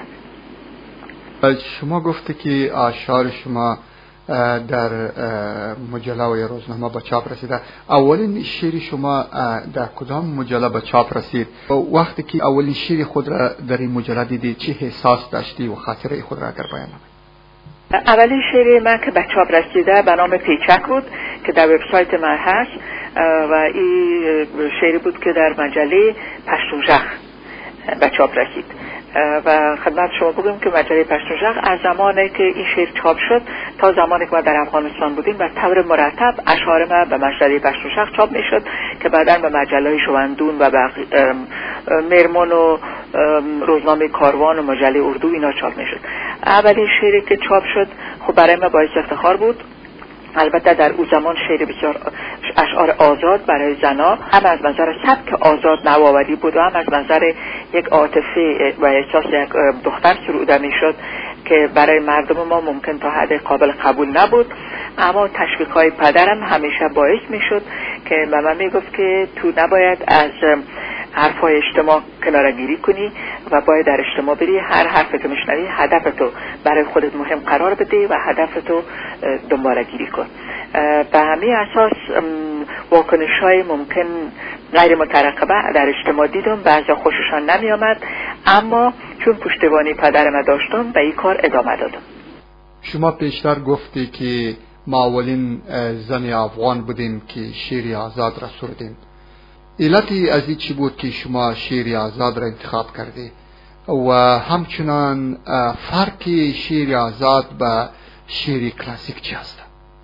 شما گفته که اشعار شما در مجله و روزنامه به چاپ رسیده. اولین شعر شما در کدام مجله به چاپ رسید؟ وقتی که اولین شعر خود را در این مجله دیدی چه احساس داشتی و خاطره خود را اگر بیان کنید؟ اولین شعر من که به چاپ رسیده به نام پیچک بود که در وبسایت من هست و این شعری بود که در مجله پشتونژغ به چاپ رسید. و خدمت شما بگم که مجله پشتونژغ از زمانی که این شعر چاپ شد تا زمانی که ما در افغانستان بودیم و طور مرتب اشعار ما به مجله پشتونژغ چاپ میشد که بعداً به مجله شواندون و مرمون و روزنامه کاروان و مجله اردو اینا چاپ میشد. اولین شعری که چاپ شد خب برای ما باعث افتخار بود. البته در اون زمان شعر بسیار اشعار آزاد برای زنا هم از نظر سبک آزاد نوآوری بود و هم از نظر یک عاطفه و احساس یک دختر سروده میشد که برای مردم ما ممکن تا حد قابل قبول نبود، اما تشویق‌های پدرم همیشه باعث میشد که به من میگفت که تو نباید از حرفای اجتماع کناره‌گیری کنی و باید در اجتماع بری، هر حرفی که میشنوی هدفتو برای خودت مهم قرار بده و هدفتو دنباله گیری کن. به همین اساس واکنش‌های ممکن غیر مترقبه در اجتماع دیدم، بعضی خوششان نمی آمد، اما چون پشتیبانی پدرم داشتم به این کار ادامه دادم. شما پیشتر گفتی که ما اولین زن افغان بودیم که شعر آزاد را سرودیم. علتی از این چی بود که شما شعر آزاد را انتخاب کردی و همچنان فرق شعر آزاد با شعر کلاسیک چی هست؟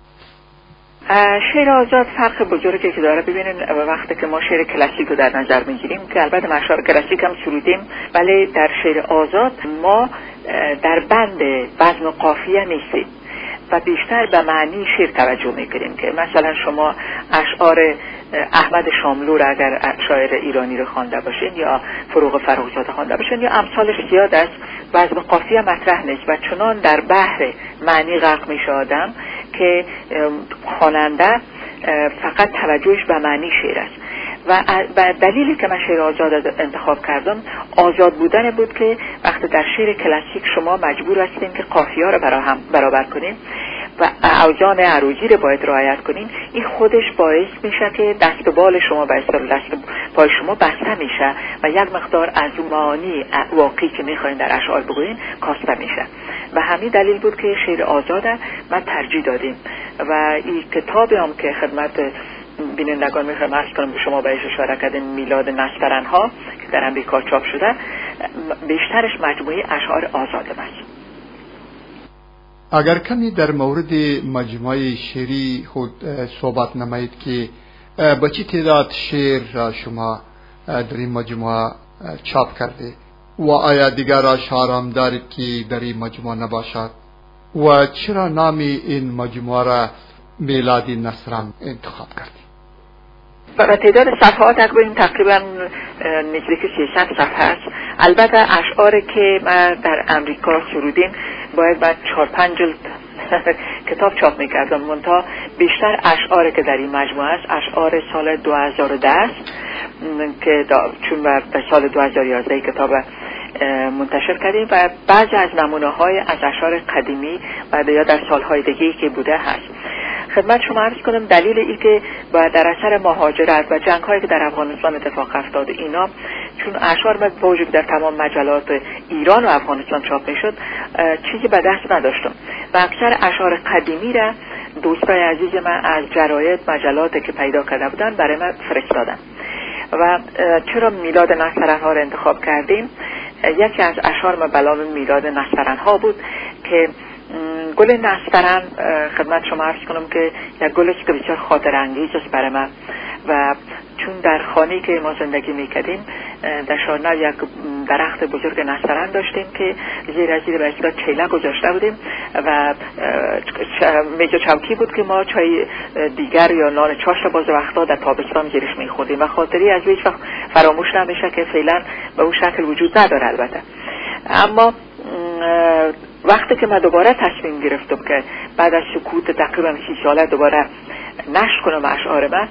شعر آزاد فرق بزرگی که داره. ببینین وقتی که ما شعر کلاسیک رو در نظر میگیریم که البته اشعار کلاسیک هم سرودیم، ولی در شعر آزاد ما در بند وزن و قافیه نیستیم و بیشتر به معنی شعر توجه میکنیم. که مثلا شما اشعار احمد شاملو را اگر شاعر ایرانی رو خوانده باشین یا فروغ فرخزاده خوانده باشین یا امثالش زیاد است، وزن و قافیه مطرح نیست و چنان در بحر معنی غرق میشه آدم که خواننده فقط توجهش به معنی شعر است. و دلیلی که من شعر آزاد انتخاب کردم آزاد بودن بود که وقتی در شعر کلاسیک شما مجبور هستین که قافیه را برابر کنین و اوزان عروضی رو باید رعایت کنین، این خودش باعث میشه که دست و بال شما به اصطلاح دست و پای شما بسته میشه و یک مقدار از معانی واقعی که میخواین در اشعار بگوین کاسته میشه. و همین دلیل بود که شعر آزاد من ترجیح دادیم و این کتابی هم که خدمت بینندگان میخوایم عرض کنم به شما بهش اشاره کردیم، میلاد نسترنها که در امریکا چاپ شده، بیشترش مجموعه اشعار آزاد است. اگر کمی در مورد مجموعه شعری خود صحبت نمایید که با چه تعداد شعر شما در این مجموعه چاپ کرده و آیا دیگر اشعار هم دارید که در این مجموعه نباشد و چرا نام این مجموعه را میلاد نسترن انتخاب کردید؟ و تعداد صفحات اگر تقریبا نزدیک 300 صفحه است. البته اشعاری که ما در امریکا سرودیم باید بعد 4-5 جلد کتاب چاپ میکردم، منتها بیشتر اشعاری که در این مجموعه است اشعار سال 2010 که چون در سال 2011 کتاب منتشر کردیم و بعضی از نمونه های از اشعار قدیمی و یا در سالهای دیگه که بوده هست. خدمت شما عرض کنم دلیل ای که در اثر مهاجرت و جنگ هایی که در افغانستان اتفاق افتاد اینا، چون اشعار ما با وجود در تمام مجلات ایران و افغانستان چاپ میشد چیزی به دست نداشتم و اکثر اشعار قدیمی را دوستای عزیز من از جراید مجلاتی که پیدا کرده بودن برای من فرستادن و چرا میلاد نسترنها را انتخاب کردیم؟ یکی از اشعار بلام میلاد نسترنها بود که گل نسترن، خدمت شما عرض کنم که یک گل است که بسیار خاطر انگیز است برای من و چون در خانه‌ای که ما زندگی می‌کردیم در شارنو یک درخت بزرگ نسترن داشتیم که زیر به اصطلاح چیله گذاشته بودیم و میز چوکی بود که ما چای دیگر یا نان چاش را باز وقتا در تابستان زیرش می‌خوردیم و خاطری از هیچ وقت فراموش نمیشه که فعلا به اون شکل وجود نداره البته. اما وقتی که من دوباره تصمیم گرفتم که بعد از سکوت تقریبا 30 ساله دوباره نشر کنم اشعار من،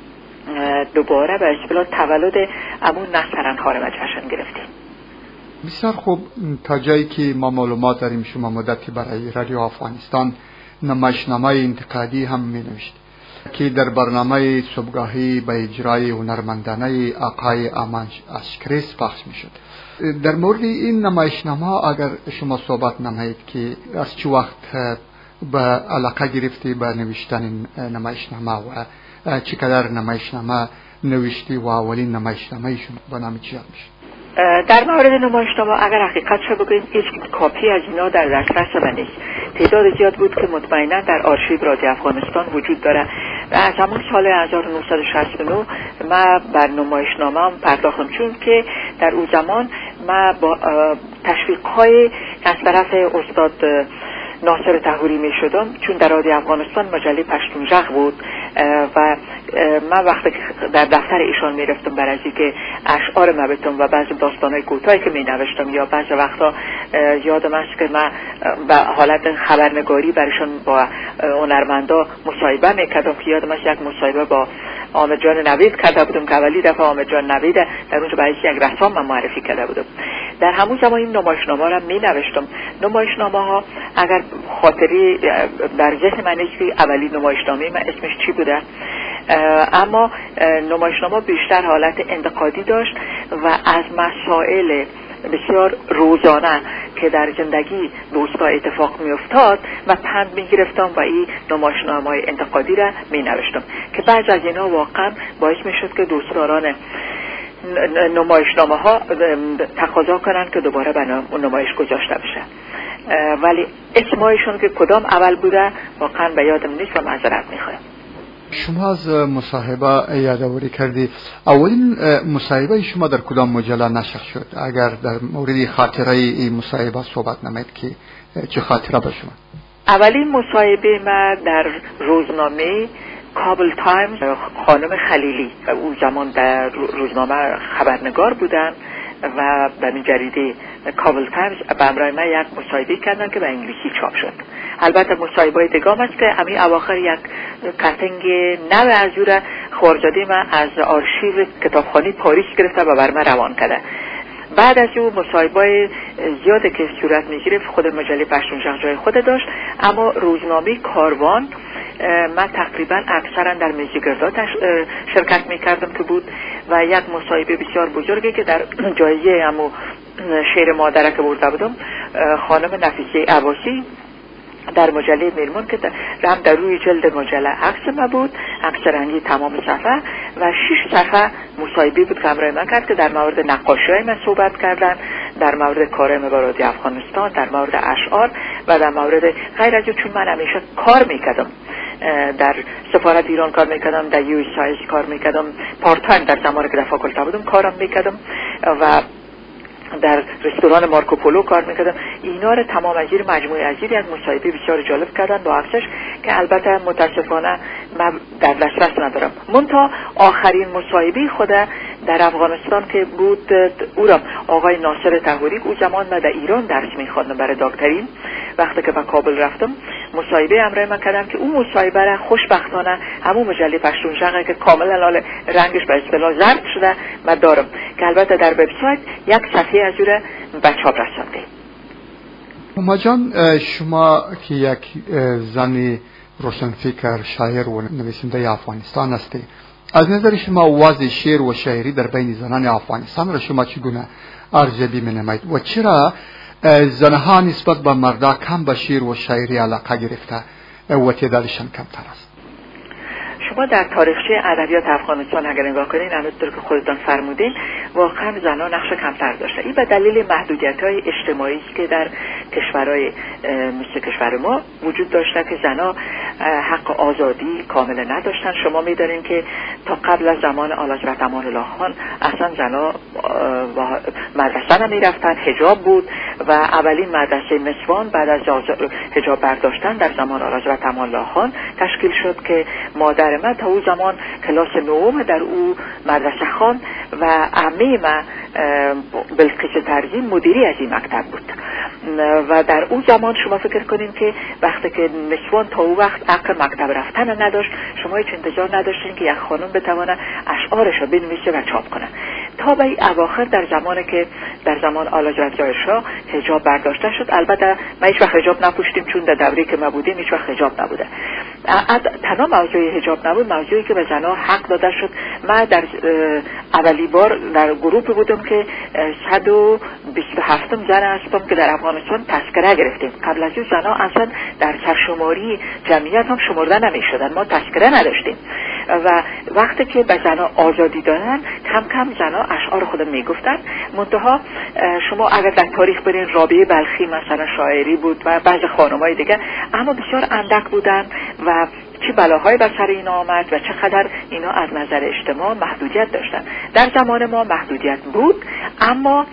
دوباره به اصطلاح تولد همون نسترنها را جشن گرفتیم. بسیار خوب. تا جایی که ما معلومات داریم شما مدتی برای رادیو افغانستان نمایشنامه انتقادی هم می نوشت که در برنامه صبحگاهی به اجرای هنرمندانه آقای امان اشکریس پخش می شد. در مورد این نمایشنامه اگر شما صحبت نمایید که از چه وقت به علاقه گرفتی به نوشتن نمایشنامه و چقدر نمایشنامه نوشتی و اولین نمایشنامه شما به نام چی میشه؟ در مورد نمایشنامه اگر حقیقت شو بگوییم هیچ کاپی از اینا در دسترس من نیست. تعداد زیاد بود که مطمئنا در آرشیو رادیو افغانستان وجود داره و از همون سال 1969 من بر نمایشنامه پرداختم، چون که در اون زمان من با تشویق‌های از طرف استاد ناصر طهوری می شدم، چون در رادیو افغانستان مجله پشتونژغ بود و من وقتی که در دفتر ایشان می رفتم برای اینکه اشعار من بتونم و بعضی داستانهای کوتاهی که می نوشتم یا بعضی وقتا یادم است که من به حالت خبرنگاری برایشان با هنرمندا مصاحبه میکردم که یادم است یک مصاحبه با حامد جان نوید کرده بودم که اولی دفعه حامد جان نوید در اونجا برای یک رسام من معرفی کرده بودم. در همون زمان این نمایشنامه را می نوشتم. نمایشنامه ها اگر خاطری در ذهن من نیست که اولی نمایشنامه من اسمش چی بوده، اما نمایشنامه بیشتر حالت انتقادی داشت و از مسائل بسیار روزانه که در زندگی دوستا اتفاق می افتاد و پند می گرفتم و این نمایشنامه های انتقادی را می نوشتم که بعض از اینا واقعا باعث می شد که دوستداران نمایشنامه ها تقاضا کنن که دوباره به نمایش گذاشته بشه، ولی اسمایشون که کدام اول بوده واقعا به یادم نیست و معذرت میخوایم. شما از مصاحبه یادآوری کردی. اولین مصاحبه شما در کدام مجله نشر شد؟ اگر در مورد خاطره این مصاحبه صحبت نمید که چه خاطره به شما؟ اولین مصاحبه ما در روزنامه کابل تایمز، خانم خلیلی اون زمان در روزنامه خبرنگار بودن و به جریده کابل تایمز به همراه من یک مصاحبه کردن که به انگلیسی چاپ شد. البته مصاحبه دیگه است که همین اواخر یک کاتنگ نو از او را خورزاده من از آرشیو کتابخانه پاریس گرفته و بر من روان کرده. بعد از او مصاحبه زیاده که صورت میگرفت، خود مجله پشتونژغ جای خود داشت، اما روزنامه کاروان من تقریبا اکثرا در میزگردات شرکت میکردم که بود و یک مصاحبه بسیار بزرگی که در جایزه همو شعر مادره که برده بودم خانم نفیسه عباسی در مجله میرمون که هم در روی جلد مجله عکس ما بود، عکس رنگی تمام صفحه و 6 صفحه مصاحبه بود که همراه من کرد که در مورد نقاشی‌های من صحبت کردن، در مورد کار من با رادیو افغانستان، در مورد اشعار و در مورد غیر از چون من همیشه کار میکردم در سفارت ایران کار میکردم، در یو اس کار میکردم، پارت تایم در زمانی که در فاکولته بودم کارم میکردم و در رستوران مارکوپولو کار میکردم. اینا رو تمام از زیر مجموعه از زیر از مصاحبه بسیار جالب کردن با عکسش که البته متاسفانه من در دسترس ندارم. منتها آخرین مصاحبه خود در افغانستان که بود او را آقای ناصر طهوری، او زمان من در ایران درس میخواندم برای دکترین، وقتی که به کابل رفتم مصاحبه همراه من کردم که اون مصاحبه را خوشبختانه همون مجله پشتونژغ که کاملا رنگش به اصطلاح زرد شده من دارم که البته در وبسایت یک صفحه از اون را به چاپ رساندیم. اما جان، شما که یک زن روشنفکر، شاعر و نویسنده افغانستان هستی، از نظر شما وضع شعر و شاعری در بین زنان افغانستان را شما چگونه ارزیابی می‌نمایید و چرا زنها نسبت به مردا کم به شعر و شاعری علاقه گرفته و تعدادشان کمتر است؟ شما در تاریخچه ادبیات افغانستان اگر نگاه کنین، همونطور که خودتان فرمودین، واقعا زنان نقش کمتر داشتن. این به دلیل محدودیت‌های اجتماعی که در کشورهای مثل کشور ما وجود داشته که زنان حق آزادی کامل نداشتن. شما می‌دانید که تا قبل از زمان آلاجرت امان الله خان اصلا زنان مدرسه نمی‌رفتن، حجاب بود و اولین مدرسه نسوان بعد از حجاب برداشتن در زمان آلاجرت امان الله خان تشکیل شد که مادر من تا اون زمان کلاس نهم در او مدرسه خان و عمه من بلقیس ترزی مدیری از این مکتب بود. و در اون زمان شما فکر کنین که وقتی که نسوان تا اون وقت حق مکتب رفتن نداشت، شما هیچ انتظار نداشتین که یک خانم بتونه اشعارش رو بنویسه و چاپ کنه. تا به اواخر در زمان آلاجرت شاه حجاب برداشته شد. البته ما هیچ وقت حجاب نپوشیدیم، چون در دوره که ما بودیم هیچ وقت حجاب نبوده. تنها موضوع حجاب نبود، موضوعی که به زنها حق داده شد. من در اولی بار در گروه بودم که 127 زن هستم که در افغانستان تذکره گرفتیم. قبل از این زنها اصلا در سرشماری جمعیت هم شمرده نمی شدن، ما تذکره نداشتیم. و وقتی که به زنها آزادی دادن، کم کم زنها اشعار خود می گفتن. منتها شما اگر در تاریخ برین، رابعه بلخی مثلا شاعری بود و بعضی خانم‌های دیگه، اما بسیار اندک بودن و چه بلاهای بر سر اینا آمد و چقدر اینا از نظر اجتماع محدودیت داشتن. در زمان ما محدودیت بود، اما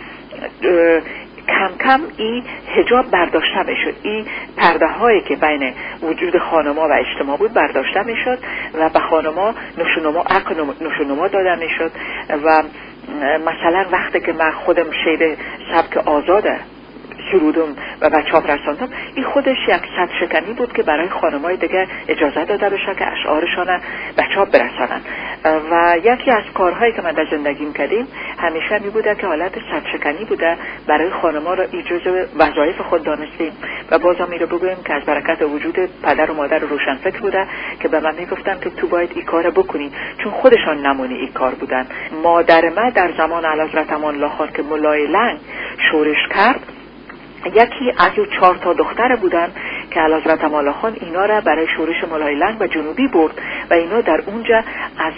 کم کم این حجاب برداشته میشد. این پرده هایی که بین وجود خانما و اجتماع بود برداشته میشد و به خانما نشونما داده میشد. و مثلا وقتی که من خودم شعر سبک آزاده سرودم و به چاپ رساندم، این خودش یک صد شکنی بود که برای خانم‌های دیگه اجازه داده بشه که اشعارشان به چاپ برسانن. و یکی از کارهایی که من در زندگیم کردیم همیشه می بوده که حالت صد شکنی بوده برای خانم‌ها را جزو وظایف خود دانستیم. و بازم می رو بگویم که از برکت وجود پدر و مادر روشنفکر بوده که به من می گفتن که تو باید این کار بکنی، چون خودشان نمونه این کار بودن. مادر من در زمان اعلیحضرت امان الله خان که ملای لنگ شورش کرد، یکی از او 4 دختر بودن که اعلیحضرت امان الله خان اینا را برای شورش ملای لنگ و جنوبی برد و اینا در اونجا از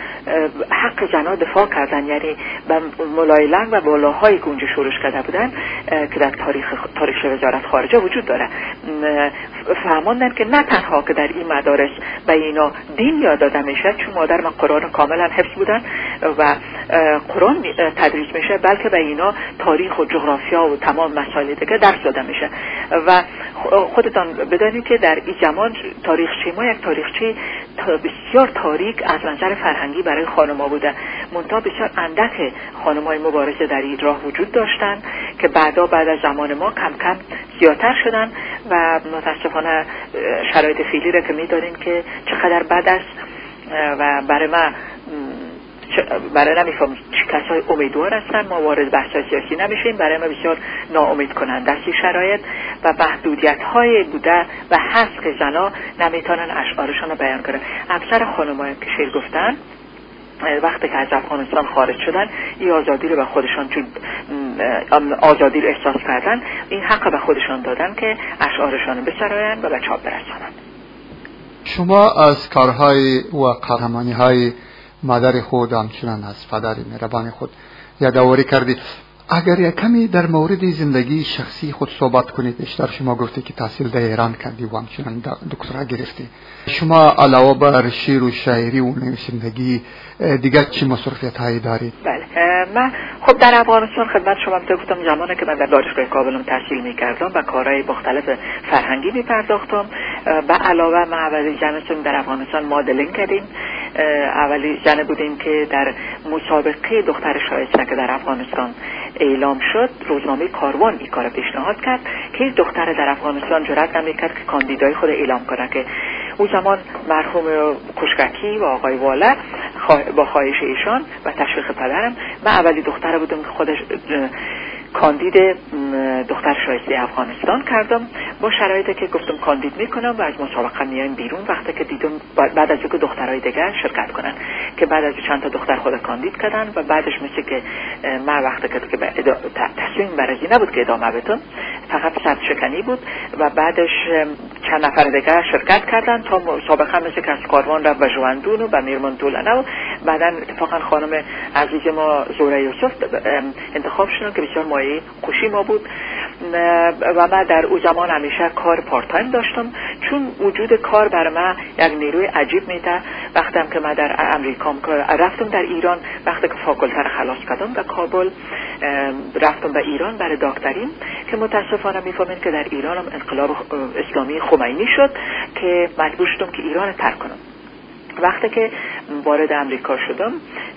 حق زنها دفاع کردن. یعنی به ملای لنگ و بالاهایی که اونجا شورش کرده بودن که در تاریخ وزارت خارجه وجود داره، فهماندن که نه تنها که در این مدارس به اینا دین یاد داده میشه، چون مادر من قرآن کاملا حفظ بودن و قرآن تدریس میشه، بلکه به اینا تاریخ و جغرافیا و تمام مسائل دیگه درس داده میشه. و خودتان بدانید که در این زمان تاریخچه ما یک تاریخچه بسیار تاریک از نظر فرهنگی برای خانم‌ها بوده. منتها بسیار اندک خانم‌های مبارزه در این راه وجود داشتن که بعد از زمان ما کم کم زیادتر شدن و متاسفانه شرایط فعلی را که می‌دانیم که چقدر بد است و برای نمیفهم کسای امیدوار هستن. ما وارد بحث‌های سیاسی نمیشیم، برای ما بسیار ناامید کننده است این شرایط و محدودیت‌های بوده و هست که زنها نمیتونن اشعارشون رو بیان کنن. اکثر خانم‌هایی که شعر گفتن وقتی که از افغانستان خارج شدن، این آزادی رو به خودشان آزادی رو احساس کردن، این حق به خودشان دادن که اشعارشون رو بسراین و به چاپ برسانن. شما از کارهای و قهرمانی‌های مادر خود همچنان از پدر مهربان خود یادآوری کردید. اگر یک کمی در مورد زندگی شخصی خود صحبت کنید. بیشتر شما گفته که تحصیل در ایران کردی و همچنان دکترا گرفتی. شما علاوه بر شعر و شاعری و نویسندگی دیگر چه مصروفیت هایی دارید؟ بله، من خب در افغانستان خدمت شما گفتم زمانی که من در دانشگاه کابل تحصیل می‌کردم و کارهای مختلف فرهنگی می‌پرداختم. به علاوه ما اولی زنتون در افغانستان مدلینگ کردیم. اولی زن بودیم که در مسابقه دختر شایسته که در افغانستان اعلام شد، روزنامه کاروان این کار پیشنهاد کرد که هیچ دختر در افغانستان جرئت نمی‌کرد که کاندیدای خود اعلام کنه. که اون زمان مرحوم کشککی و آقای واله با خواهش ایشان و تشویق پدرم، من اولی دختر بودم که خودش کاندید دختر شایسته افغانستان کردم. با شرایطی که گفتم کاندید میکنم و از مسابقه میایم بیرون. وقتی که دیدم بعد از اینکه دخترای دیگه شرکت کنن، که بعد از چند تا دختر خود کاندید کردن و بعدش مثل که من وقتی که تصمیم برای نبود که ادامه بدم، فقط سرشکنی بود و بعدش چند نفر دیگه شرکت کردن تا مسابقه مثل که از کاروان رفت و جواندون و به میرمان دولنه و بعدا اتفاقا خانم عزیز ما زهره یوسف انتخاب شدن که بسیار مایه خوشی ما بود و من در اون زمان همیشه کار پارت تایم داشتم چون وجود کار بر من یک نیروی عجیب میده. وقتی که من در امریکا رفتم در ایران، وقتی که فاکولته را خلاص کردم در کابل رفتم به ایران برای دکترین که متاسفانه میفهمید که در ایران هم انقلاب اسلامی خمینی شد که مجبور شدم که ایران ترک کنم. وقتی که وارد امریکا شدم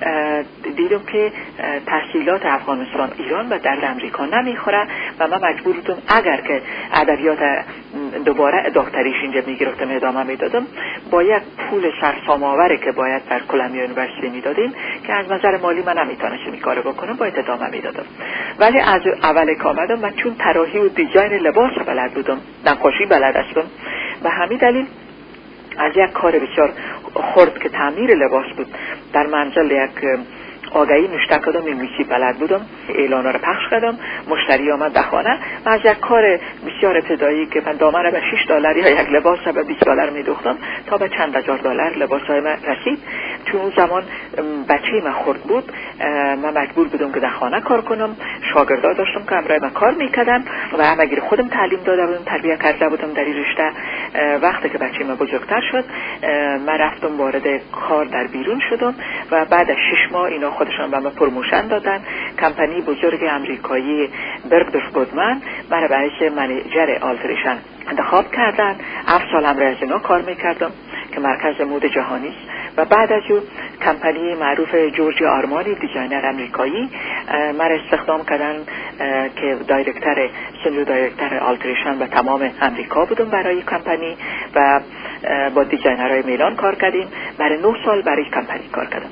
دیدم که تحصیلات افغانستان ایران و در امریکا نمیخوره و من مجبور بودم اگر که ادبیات دوباره دکتریش اینجا میگرفتم ادامه میدادم با یک پول سرسام‌آوری که باید در کلمبیا یونیورسیتی میدادیم که از نظر مالی من نمیتونستم این کارو بکنم باید ادامه میدادم. ولی از اول که آمدم من چون طراحی و دیزاین لباس بلد بودم، نقاشی بلد هستم و همین دلیل از یک کار بسیار خرد که تعمیر لباس بود در منزل یک آگهی نوشته کردم، انگلیسی بلد بودم، اعلانا رو پخش کردم، مشتری آمد به خانه و از یک کار بسیار ابتدایی که من دامن به $6 یا یک لباس به $20 میدوختم تا به چند هزار دلار لباسای من رسید. چون اون زمان بچه من خرد بود من مجبور بودم که در خانه کار کنم، شاگردا داشتم که همراه من کار میکردن و همگیر خودم تعلیم داده بودم، تربیت کرده بودم در این رشته. وقتی که بچه من بزرگتر شد من رفتم وارد کار در بیرون شدم و بعد از 6 ماه اینا خودشان به من پروموشن دادن. کمپانی بزرگ امریکایی برگدورف گودمن مرا برای منیجر آلتریشن انتخاب کردن. 7 سال همراه از اینا کار میکردم که مرکز مد جهانی است و بعد از اون کمپانی معروف جورج آرمانی دیزاینر امریکایی مرا استخدام کردن که سنیور دایرکتر آلتریشن به تمام امریکا بودم برای کمپانی و با دیزاینرهای میلان کار کردیم. برای 9 سال برای کمپانی کار کردم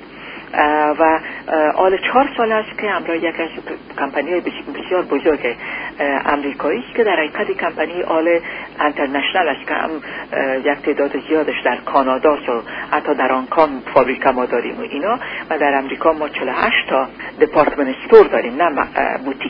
و آل 4 سال است که همراه یک از کمپانی بسیار بزرگ امریکایی است که در حقیقت کمپانی آل انترنشنال است که هم یک تعداد زیادش در کانادا و حتی در آنکام فابریکه ما داریم و اینا و در امریکا ما 48 تا دپارتمنت استور داریم نه بوتیک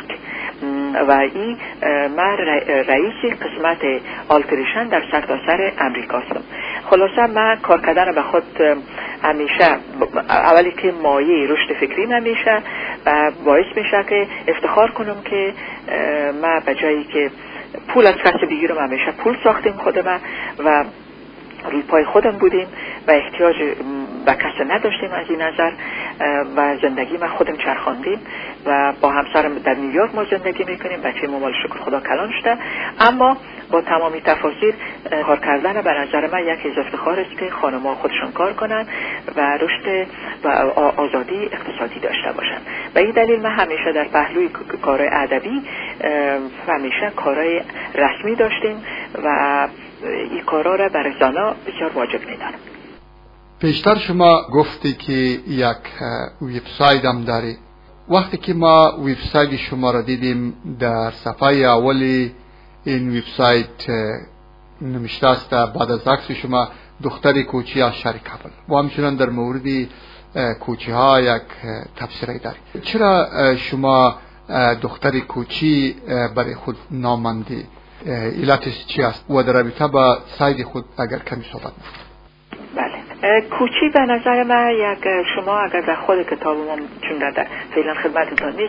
و این من رئیس قسمت آلتریشن در سرتاسر امریکا هستم. خلاصه من کار کردن به خود همیشه اولی که مایه رشد فکری نمیشه و باعث میشه که افتخار کنم که من به جایی که پول از کسی بگیرم همیشه پول ساختیم خودم و روی پای خودم بودیم و احتیاج به کسی نداشتیم از این نظر و زندگی ما خودم چرخاندیم و با همسرم در نیویورک ما زندگی میکنیم. بچه ما مال شکر خدا کلان شده، اما با تمامی تفاصیل کار کردن به نظر من یک از افتخار است که خانم‌ها خودشون کار کنن و رشد و آزادی اقتصادی داشته باشن. و این دلیل من همیشه در پهلوی کارهای ادبی همیشه کارهای رسمی داشتیم و این کارا را برای زنها بسیار واجب میدانم. پیشتر شما گفتی که یک وبسایت هم داری. وقتی که ما وبسایت شما را دیدیم در صفحه اولی این وبسایت نوشته است بعد از عکس شما دختر کوچی از شهر کابل و همچنان در مورد کوچی ها یک تفسیری داری. چرا شما دختر کوچی برای خود ناماندی؟ علتش چی است و در رابطه با سایت خود اگر کمی صحبت کنید؟ بله، کوچی به نظر من شما اگر در خود کتاب ما چون در فعلا خدمتتون نیست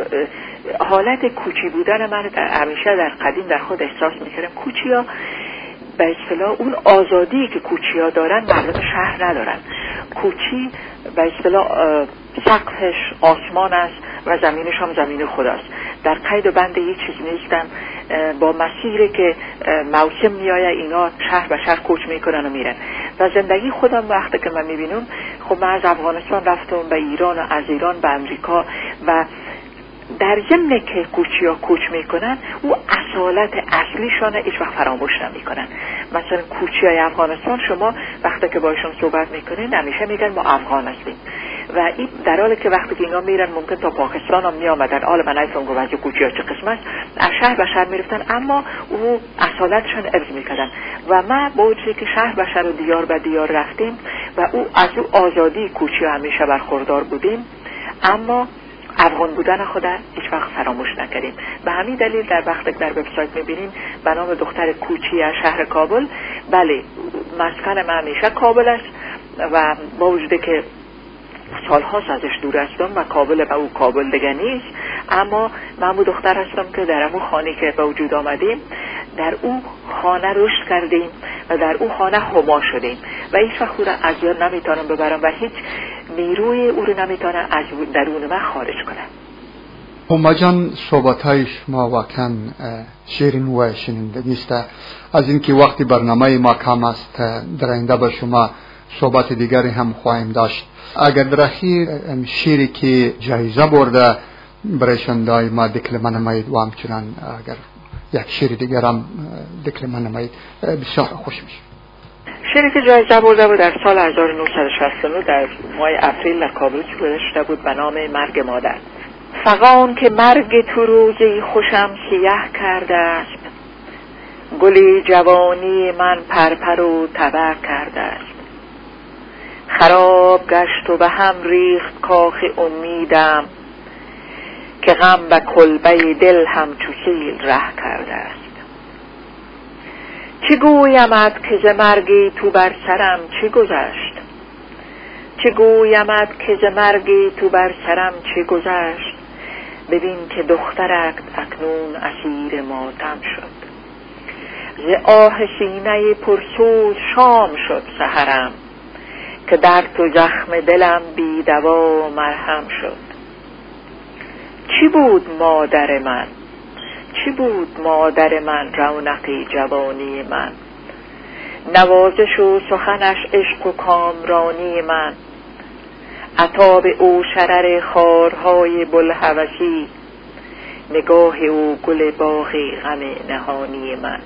حالت کوچی بودن من همیشه در قدیم در خود احساس میکردم. کوچی ها به اصطلاح اون آزادی که کوچی ها دارن مردم شهر ندارن. کوچی به اصطلاح سقفش آسمان است و زمینش هم زمین خداست. در قید و بند یک چیز نیستن. با مسیری که موسم میایه اینا شهر به شهر کوچ میکنن و میرن و زندگی خودم وقتی که من میبینم خب من از افغانستان رفتم به ایران و از ایران به امریکا و در ضمن که کوچی ها کوچ میکنن او اصالت اصلیشان هیچ وقت فراموش نمیکنن. مثلا کوچی های افغانستان شما وقتی که باشون صحبت میکنین همیشه میگن ما افغان هستیم و این در حالی که وقتی که اینا میرن ممکن تا پاکستان هم میامدن حالا من نمیفهم که وضع کوچی ها چه قسمت از شهر به شهر میرفتن اما او اصالتشان حفظ میکردن و ما با وجودی که شهر به شهر و دیار به دیار رفتیم و او از او آزادی کوچی ها همیشه برخوردار بودیم اما افغان بودن خود هیچ وقت فراموش نکردیم. به همین دلیل در وقتی در وبسایت میبینیم به نام دختر کوچی از شهر کابل، بله مسکن من همیشه کابل است و با وجودی که سالهاست ازش دور هستم و کابل به او کابل دیگه نیست، اما من او دختر هستم که در امو خانه که به وجود آمدیم در او خانه رشد کردیم و در او خانه هما شدیم و هیچ وقت او را از یاد نمیتونم ببرم و هیچ نیروی او رو نمیتونه از درون من خارج کنه. هما جان، صحبت‌های شما واقعا شیرین و شنیدنی است. از اینکه وقتی برنامه ما کم است، در آینده با شما صحبت دیگری هم خواهیم داشت. اگر در اخیر شیری که جایزه برده برای شنونده‌های ما دکلمه نمایید و همچنان اگر یک شیر دیگر هم دکلمه نمایید بسیار خوش میشه. شیری که جایزه برده بود در سال 1969 در ماه اپریل در کابل گذاشته بود به نام مرگ مادر. فغان که مرگ تو روزی خوشم سیاه کرده است، گلی جوانی من پرپر و تبه کرده است. خراب گشت و به هم ریخت کاخ امیدم، که غم به کلبه دل همچو سیل ره کرده است. چه گویمت که ز مرگی تو بر سرم چه گذشت، چه گویمت که ز مرگی تو بر سرم چه گذشت. ببین که دخترک اکنون اسیر ماتم شد، ز آه سینه پرسوز شام شد سحرم، که درد و زخم دلم بی دوا مرهم شد. چی بود مادر من، چی بود مادر من رونقی جوانی من، نوازش و سخنش عشق و کامرانی من، عطاب او شرر خارهای بلهوسی، نگاه او گل باغ غم نهانی من.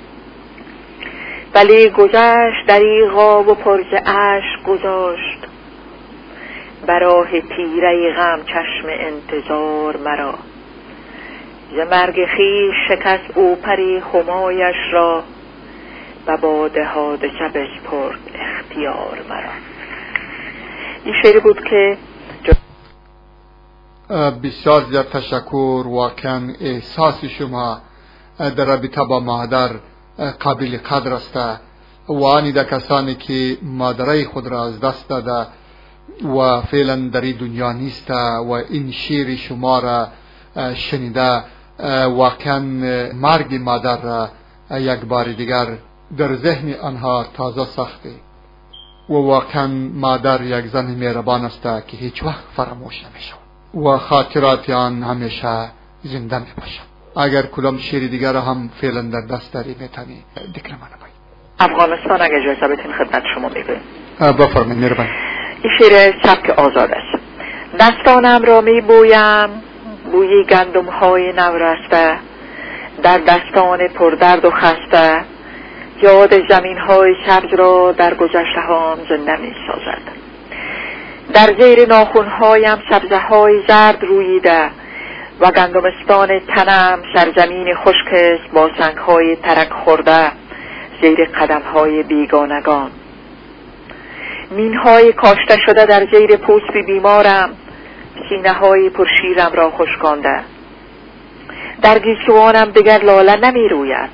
ولی گذشت دریغا و پر ز اشک گذاشت، براه تیره غم چشم انتظار مرا. ز مرگ خویش شکست او پری همایش را، و باده حادثه بسپرد اختیار مرا. این شعری بود که بسیار زیاد تشکر. واقعا احساس شما در رابطه با مادر قابل قدر است و آنی در کسانی که مادرای خود را از دست داده و فعلا در این دنیا نیست و این شعر شما را شنیده، واقعا مرگ مادر را یک بار دیگر در ذهن آنها تازه ساخته و واقعا مادر یک زن مهربان است که هیچ وقت فراموش نمیشه و خاطرات آن همیشه زنده می باشه. اگر کدام شعر دیگر هم فعلا در دست داری میتونی دکلمه نمایی. افغانستان اگر اجازه بدین خدمت شما میگویم. بفرمایید. مهربان. این شعر سبک آزاد است. دستانم را میبویم بوی گندم های نورسته، در دستان پردرد و خسته، یاد زمین های سبز را در گذشته هام زنده می سازد. در زیر ناخن هایم سبزه های زرد رویده و گندمستان تنم سرزمین خشک است با سنگ های ترک خورده زیر قدم های بیگانگان. مین های کاشته شده در زیر پوست بیمارم سینه های پرشیرم را خشکانده. در گیسوانم دیگر لاله نمی روید،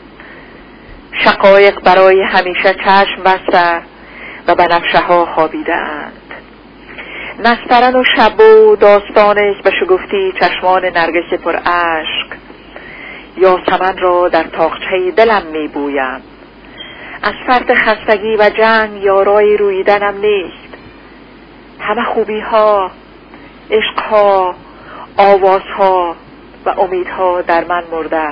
شقایق برای همیشه چشم بسته و بنفشه ها خوابیده اند. نسترن و شبو داستانش به شگفتی چشمان نرگس پر اشک، یاسمن را در تاقچه دلم می بویم. از فرط خستگی و جنگ یارای رویدنم نیست. همه خوبی ها، عشق ها، آواز ها و امیدها در من مرده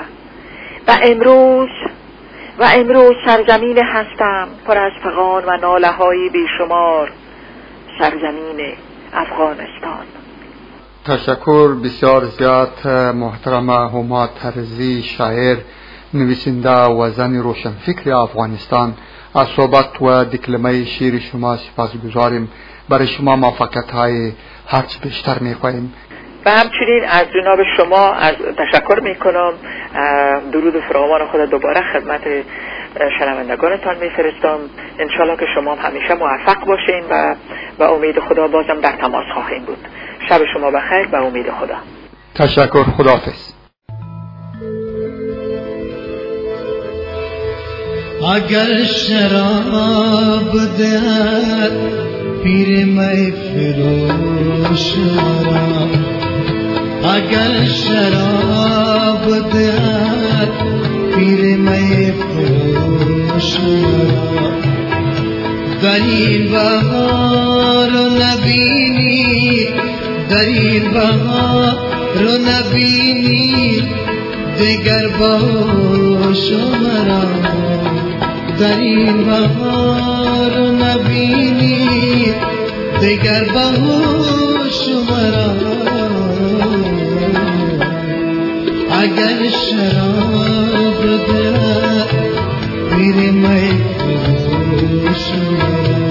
و امروز سرزمین هستم پر از فغان و ناله های بیشمار، سرزمین افغانستان. تشکر بسیار زیاد محترمه هما ترزی، شاعر، نویسنده و زن روشنفکر افغانستان. از صحبت و دکلمه شعر شما سپاسگزاریم. برای شما موفقیت های هرچه بیشتر میخواهیم. و همچنین از جناب شما تشکر میکنم. درود فراوان خود دوباره خدمت شنوندگانتان میفرستم. انشالله که شما همیشه موفق باشین و با امید خدا بازم در تماس خواهیم بود. شب شما بخیر، به امید خدا. تشکر، خداحافظ. اگر شراب دهد پیر می فروش مرا، اگر شراب دهد پیر می فروش مرا، در این بهار نبینی، در این بهار نبینی دیگر باش مرا، در این بهار نبینی دیگر باش مرا، اگر شراب دهد پیر می فروش مرا.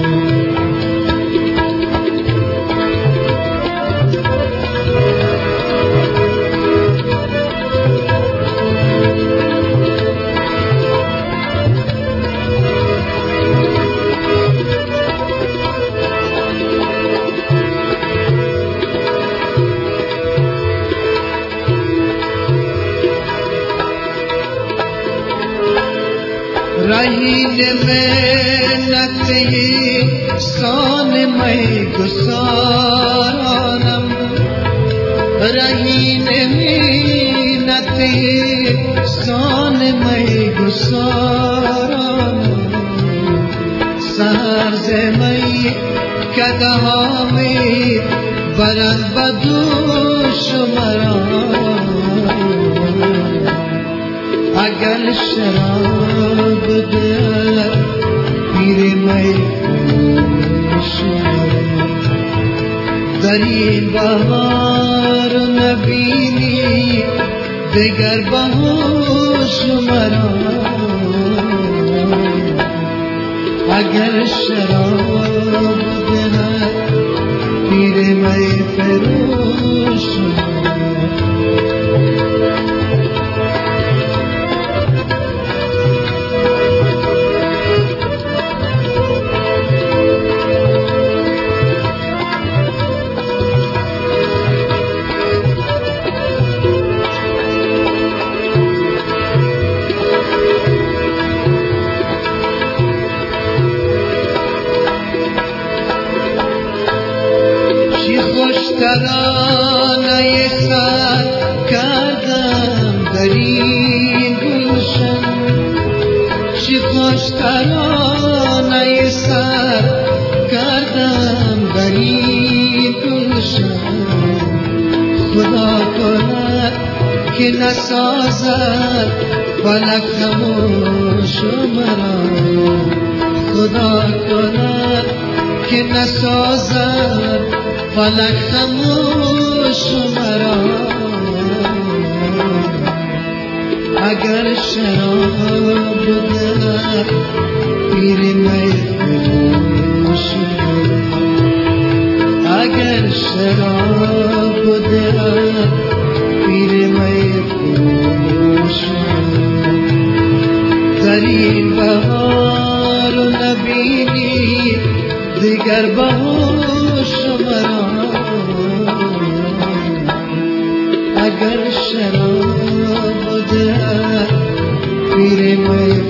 رهین منت سان میں گسارم، رهین منت سان میں گسارم، سحر زمی کدها میں برد بدوش مرا، اگر شراب دهد پیر می فروش مرا، در این بهار نبینی دیگر باش مرا، اگر شراب دهد پیر می فروش مرا. ترانه سر کردم در این گلشن، چی خوش ترانه سر کردم در این گلشن، خدا کند که نسازد فلک خموش مرا، خدا کند که نسازد فلک خموش مرا، اگر شراب دهد پیر می فروش مرا، اگر شراب دهد پیر می فروش مرا، در این بهار نبینی دیگر باش مرا، اگر شراب دهد پیر می